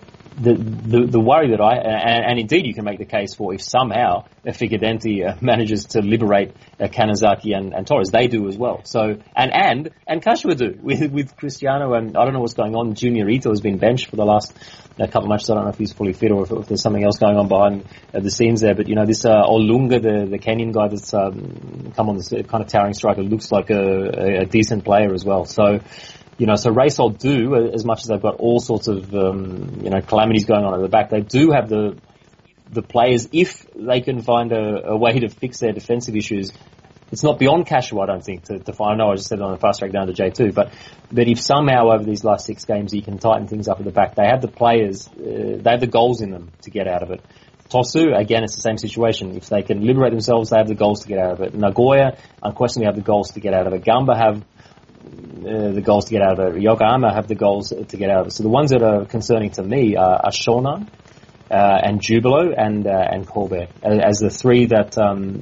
The worry that and indeed you can make the case for, if somehow Figueirense manages to liberate Kanazaki and Torres, they do as well. So and Kashiwa do with Cristiano, and I don't know what's going on. Junior Ito has been benched for the last couple of matches. I don't know if he's fully fit or if there's something else going on behind the scenes there. But this Olunga, the Kenyan guy that's come on, this kind of towering striker, looks like a decent player as well. So. So Reysol do, as much as they've got all sorts of, calamities going on at the back, they do have the players, if they can find a way to fix their defensive issues. It's not beyond Kashiwa, I don't think, to find. I know I just said it on the fast track down to J2, but if somehow over these last 6 games you can tighten things up at the back, they have the players, they have the goals in them to get out of it. Tosu, again, it's the same situation. If they can liberate themselves, they have the goals to get out of it. Nagoya, unquestionably, have the goals to get out of it. Gamba have the goals to get out of it. Yokohama have the goals to get out of it. So the ones that are concerning to me are Shonan and Jubilo and Kobe as the three that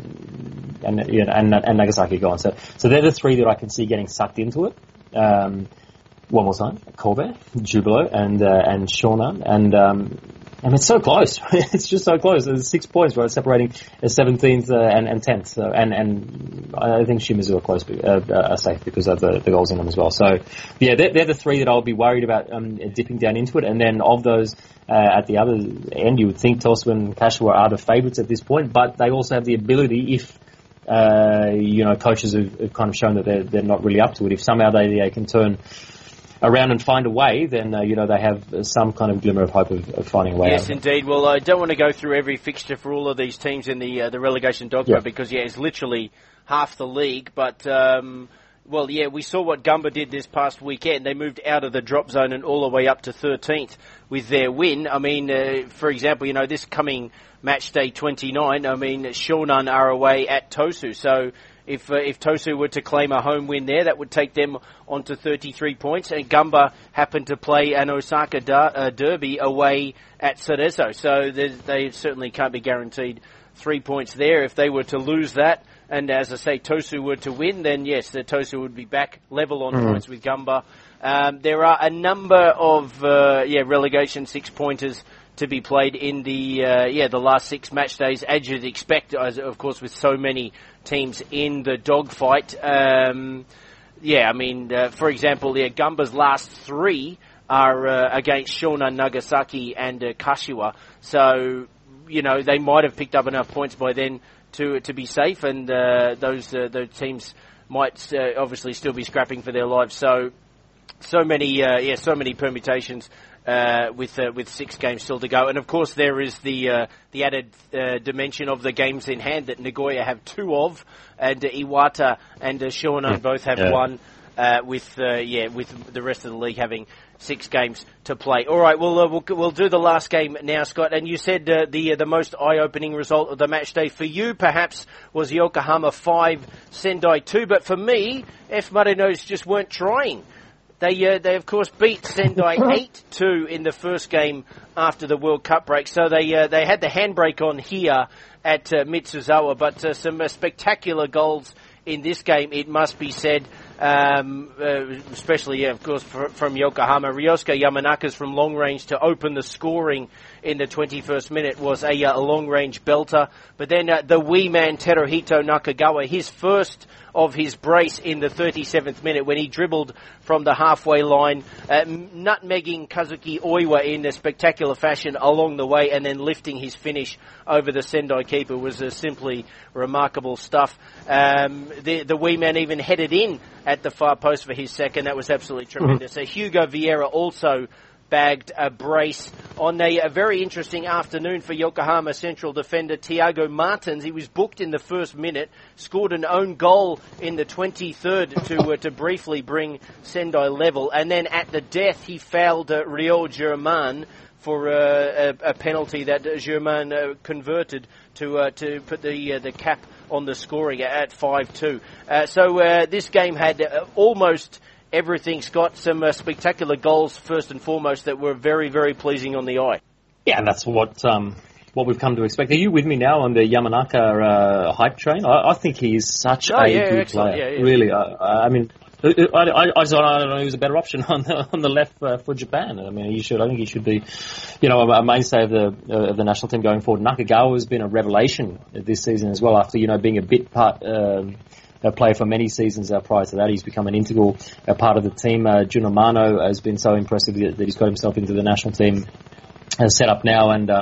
and Nagasaki go on. So they're the three that I can see getting sucked into it. One more time: Kobe, Jubilo, and Shonan, and it's so close. It's just so close. There's 6 points, right, separating 17th and 10th. So, and I think Shimizu are safe because of the goals in them as well. So, yeah, they're the three that I'll be worried about dipping down into it. And then of those, at the other end, you would think Tosu and Kashiwa are the favourites at this point, but they also have the ability, if coaches have kind of shown that they're not really up to it, if somehow they can turn around and find a way, then they have some kind of glimmer of hope of finding a way. Yes, indeed. Well, I don't want to go through every fixture for all of these teams in the relegation dogma because it's literally half the league. But we saw what Gamba did this past weekend. They moved out of the drop zone and all the way up to 13th with their win. I mean, for example, this coming match day 29. I mean, Shonan are away at Tosu, so. If Tosu were to claim a home win there, that would take them on to 33 points. And Gamba happened to play an Osaka derby away at Cerezo. So they certainly can't be guaranteed 3 points there. If they were to lose that, and as I say, Tosu were to win, then yes, the Tosu would be back level on points with Gamba. There are a number of relegation 6-pointers to be played in the last 6 match days, as you'd expect, as of course with so many teams in the dogfight. For example, Gumba's last 3 are against Shonan, Nagasaki, and Kashiwa. So, they might have picked up enough points by then to be safe, and those teams might obviously still be scrapping for their lives. So many permutations with 6 games still to go. And of course, there is the added dimension of the games in hand that Nagoya have 2 of, and Iwata and Shonan both have 1. With the rest of the league having 6 games to play. All right, we'll do the last game now, Scott. And you said the most eye-opening result of the match day for you, perhaps, was Yokohama 5, Sendai 2. But for me, F Marinos just weren't trying. They of course beat Sendai 8-2 in the first game after the World Cup break. So they had the handbrake on here at Mitsuzawa, but some spectacular goals in this game, it must be said, especially, of course, from Yokohama. Ryosuke Yamanaka's from long range to open the scoring in the 21st minute was a long-range belter. But then the wee man Teruhito Nakagawa, his first of his brace in the 37th minute when he dribbled from the halfway line, nutmegging Kazuki Oiwa in a spectacular fashion along the way, and then lifting his finish over the Sendai keeper was simply remarkable stuff. The wee man even headed in at the far post for his second. That was absolutely tremendous. Hugo Vieira also bagged a brace on a very interesting afternoon for Yokohama Central defender Thiago Martins. He was booked in the first minute, scored an own goal in the 23rd to briefly bring Sendai level, and then at the death he fouled Rio Germain for a penalty that Germain converted to put the cap on the scoring at 5-2. So this game had almost everything, Scott. Some spectacular goals, first and foremost, that were very, very pleasing on the eye. Yeah, and that's what we've come to expect. Are you with me now on the Yamanaka hype train? I think he is such a good player. Yeah. Really, I mean, I don't know who's a better option on the left for Japan. I mean, I think he should be, a mainstay of the national team going forward. Nakagawa has been a revelation this season as well. After being a bit part. A player for many seasons prior to that. He's become an integral part of the team. Jun Amano has been so impressive that he's got himself into the national team set up now. And,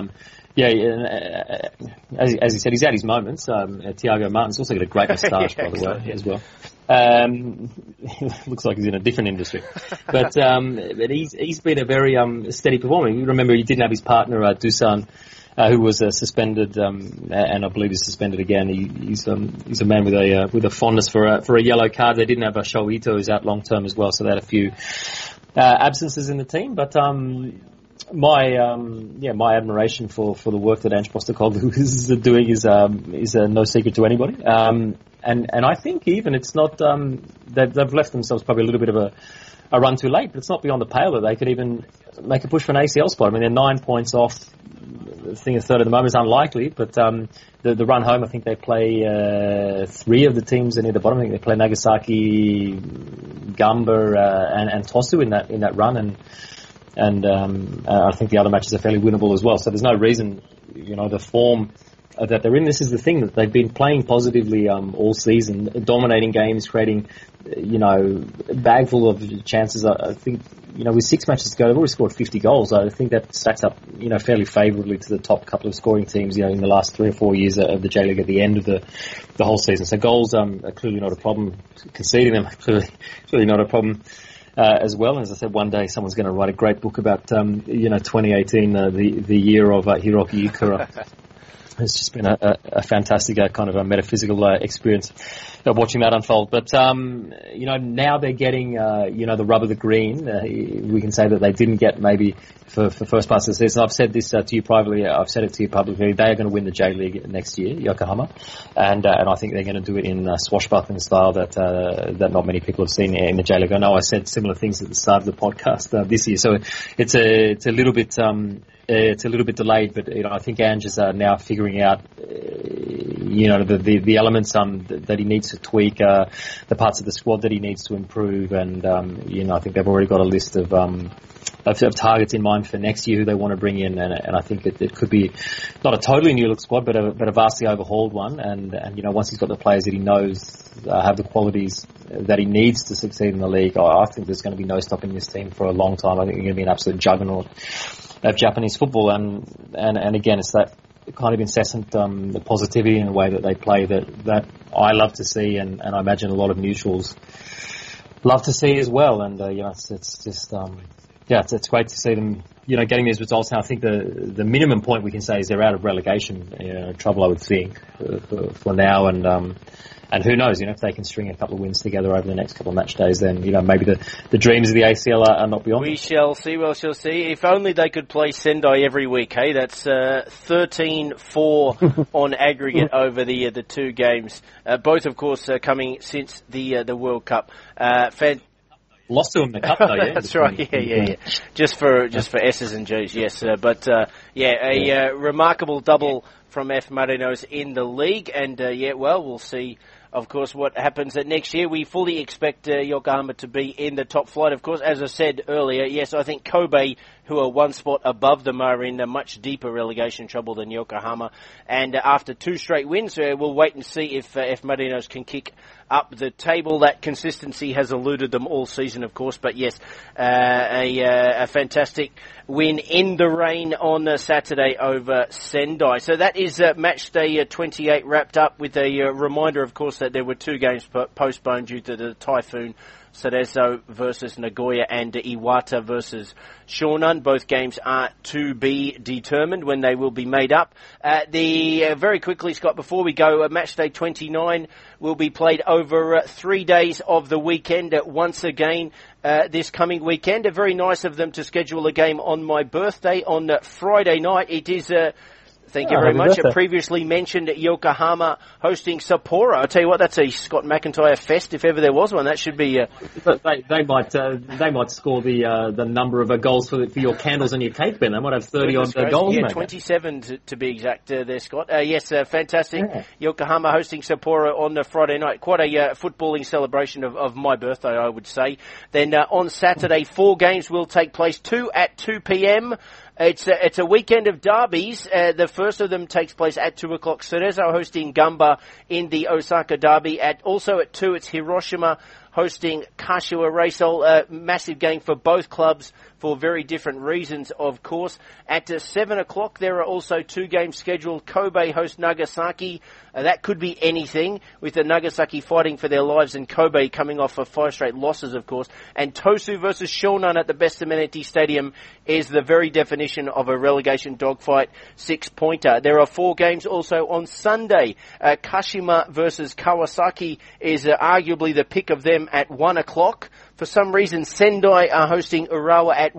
as he said, he's had his moments. Thiago Martin's also got a great moustache, by the way, as well. Looks like he's in a different industry. But he's been a very steady performer. You remember he didn't have his partner, Dusan, who was suspended, and I believe he's suspended again. He's a man with a fondness for a yellow card. They didn't have a Sho Ito, who's out long term as well, so they had a few absences in the team. But my admiration for the work that Ange Postecoglou is doing is no secret to anybody. And I think even it's not they've left themselves probably a little bit of a run too late, but it's not beyond the pale that they could even make a push for an ACL spot. I mean, they're 9 points off. I think a third at the moment is unlikely, but the run home, I think they play 3 of the teams near the bottom. I think they play Nagasaki, Gamba, and Tosu in that run, and I think the other matches are fairly winnable as well. So there's no reason, the form that they're in. This is the thing, that they've been playing positively all season, dominating games, creating bag full of chances. I think with 6 matches to go, they've already scored 50 goals. I think that stacks up fairly favourably to the top couple of scoring teams in the last 3 or 4 years of the J League at the end of the whole season. So goals are clearly not a problem. Conceding them clearly not a problem. As well. As I said, one day someone's going to write a great book about 2018, the year of Hiroki Ukura. It's just been a fantastic kind of a metaphysical experience watching that unfold. But now they're getting the rub of the green. We can say that they didn't get maybe for first parts of the season. I've said this to you privately. I've said it to you publicly. They are going to win the J League next year, Yokohama, and I think they're going to do it in swashbuckling style that not many people have seen in the J League. I know I said similar things at the start of the podcast this year, so it's a little bit. it's a little bit delayed, but I think Ange is now figuring out the elements that he needs to tweak, the parts of the squad that he needs to improve, and I think they've already got a list of targets in mind for next year who they want to bring in, and I think it could be not a totally new look squad, but a vastly overhauled one. And once he's got the players that he knows have the qualities that he needs to succeed in the league, I think there's going to be no stopping this team for a long time. I think they're going to be an absolute juggernaut of Japanese football, and again, it's that kind of incessant positivity in a way that they play that I love to see, and I imagine a lot of neutrals love to see as well. And it's just it's great to see them getting these results. Now I think the minimum point we can say is they're out of relegation trouble, I would think, for now, and who knows, if they can string a couple of wins together over the next couple of match days, then, maybe the dreams of the ACL are not beyond. We shall see, shall see. If only they could play Sendai every week, hey? That's 13-4 on aggregate over the two games. Both, of course, coming since the World Cup. Lost to him in the cup, though, yeah? That's right, yeah. Just for S's and G's, yes. A remarkable double from F. Marinos in the league, and we'll see, of course, what happens next year. We fully expect Yokohama to be in the top flight, of course. As I said earlier, yes, I think Kobe, who are one spot above them, are in a much deeper relegation trouble than Yokohama. And after two straight wins, we'll wait and see if Marinos can kick up the table. That consistency has eluded them all season, of course. But yes, a fantastic win in the rain on Saturday over Sendai. So that is match day 28 wrapped up, with a reminder, of course, that there were two games postponed due to the typhoon. Cerezo versus Nagoya and Iwata versus Shonan. Both games are to be determined when they will be made up. Very quickly, Scott, before we go, match day 29 will be played over 3 days of the weekend once again this coming weekend. Very nice of them to schedule a game on my birthday on Friday night. It is thank you very much. Previously mentioned Yokohama hosting Sapporo. I'll tell you what, that's a Scott McIntyre fest if ever there was one. That should be. They might score the number of goals for your candles and your cake, Ben. They might have 30 odd goals. Yeah, 27 to be exact. There, Scott. Yes, fantastic. Yeah. Yokohama hosting Sapporo on Friday night. Quite a footballing celebration of my birthday, I would say. Then on Saturday, 4 games will take place. 2 at 2 p.m. It's a weekend of derbies. The first of them takes place at 2 o'clock. Cerezo hosting Gamba in the Osaka derby. Also at 2, it's Hiroshima hosting Kashiwa Reysol. Massive game for both clubs for very different reasons, of course. At 7 o'clock, there are also 2 games scheduled. Kobe hosts Nagasaki. That could be anything, with the Nagasaki fighting for their lives and Kobe coming off of 5 straight losses, of course. And Tosu versus Shonan at the Best Amenity Stadium is the very definition of a relegation dogfight 6-pointer. There are 4 games also on Sunday. Kashima versus Kawasaki is arguably the pick of them at 1 o'clock. For some reason, Sendai are hosting Urawa at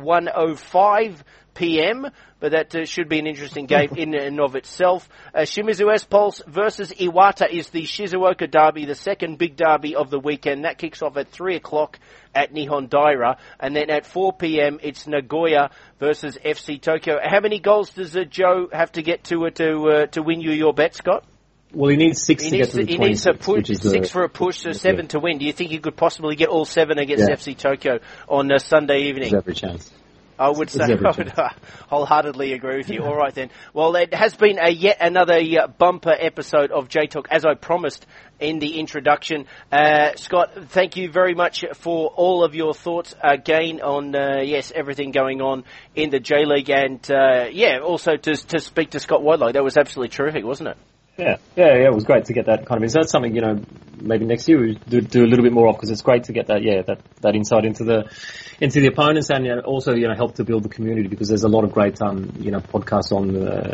1:05 p.m., but that should be an interesting game in and of itself. Shimizu S-Pulse versus Iwata is the Shizuoka derby, the second big derby of the weekend. That kicks off at 3 o'clock at Nihon Daira. And then at 4 p.m., it's Nagoya versus FC Tokyo. How many goals does Joe have to get to win you your bet, Scott? Well, he needs 6 to get to the 26. He needs a push, 6 for a push, so 7 to win. Do you think you could possibly get all 7 against FC Tokyo on Sunday evening? There's every chance. I would say, I would wholeheartedly agree with you. All right then. Well, it has been yet another bumper episode of J-Talk, as I promised in the introduction. Scott, thank you very much for all of your thoughts again on, everything going on in the J-League, and also to speak to Scott Wadlow. That was absolutely terrific, wasn't it? Yeah, it was great to get that kind of insight. That's something, maybe next year we do a little bit more of, because it's great to get that insight into the opponents, and also help to build the community, because there's a lot of great podcasts on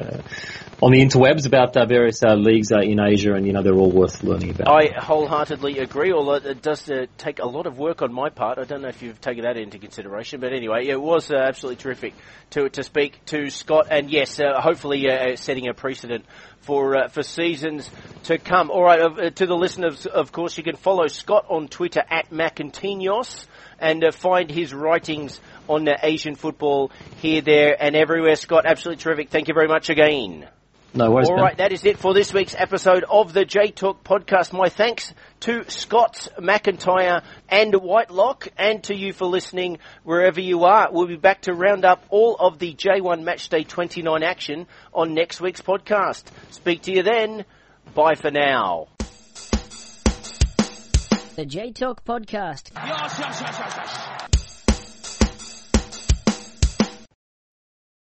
the interwebs about various leagues in Asia, and they're all worth learning about. I wholeheartedly agree, although it does take a lot of work on my part. I don't know if you've taken that into consideration, but anyway, it was absolutely terrific to speak to Scott, and yes, hopefully setting a precedent for seasons to come. All right, to the listeners, of course, you can follow Scott on Twitter at Macintinos and find his writings on Asian football here, there, and everywhere. Scott, absolutely terrific. Thank you very much again. No worries. All right, that is it for this week's episode of the J Talk podcast. My thanks to Scott McIntyre and Whitelock, and to you for listening wherever you are. We'll be back to round up all of the J1 Matchday 29 action on next week's podcast. Speak to you then. Bye for now. The J Talk podcast. Yes.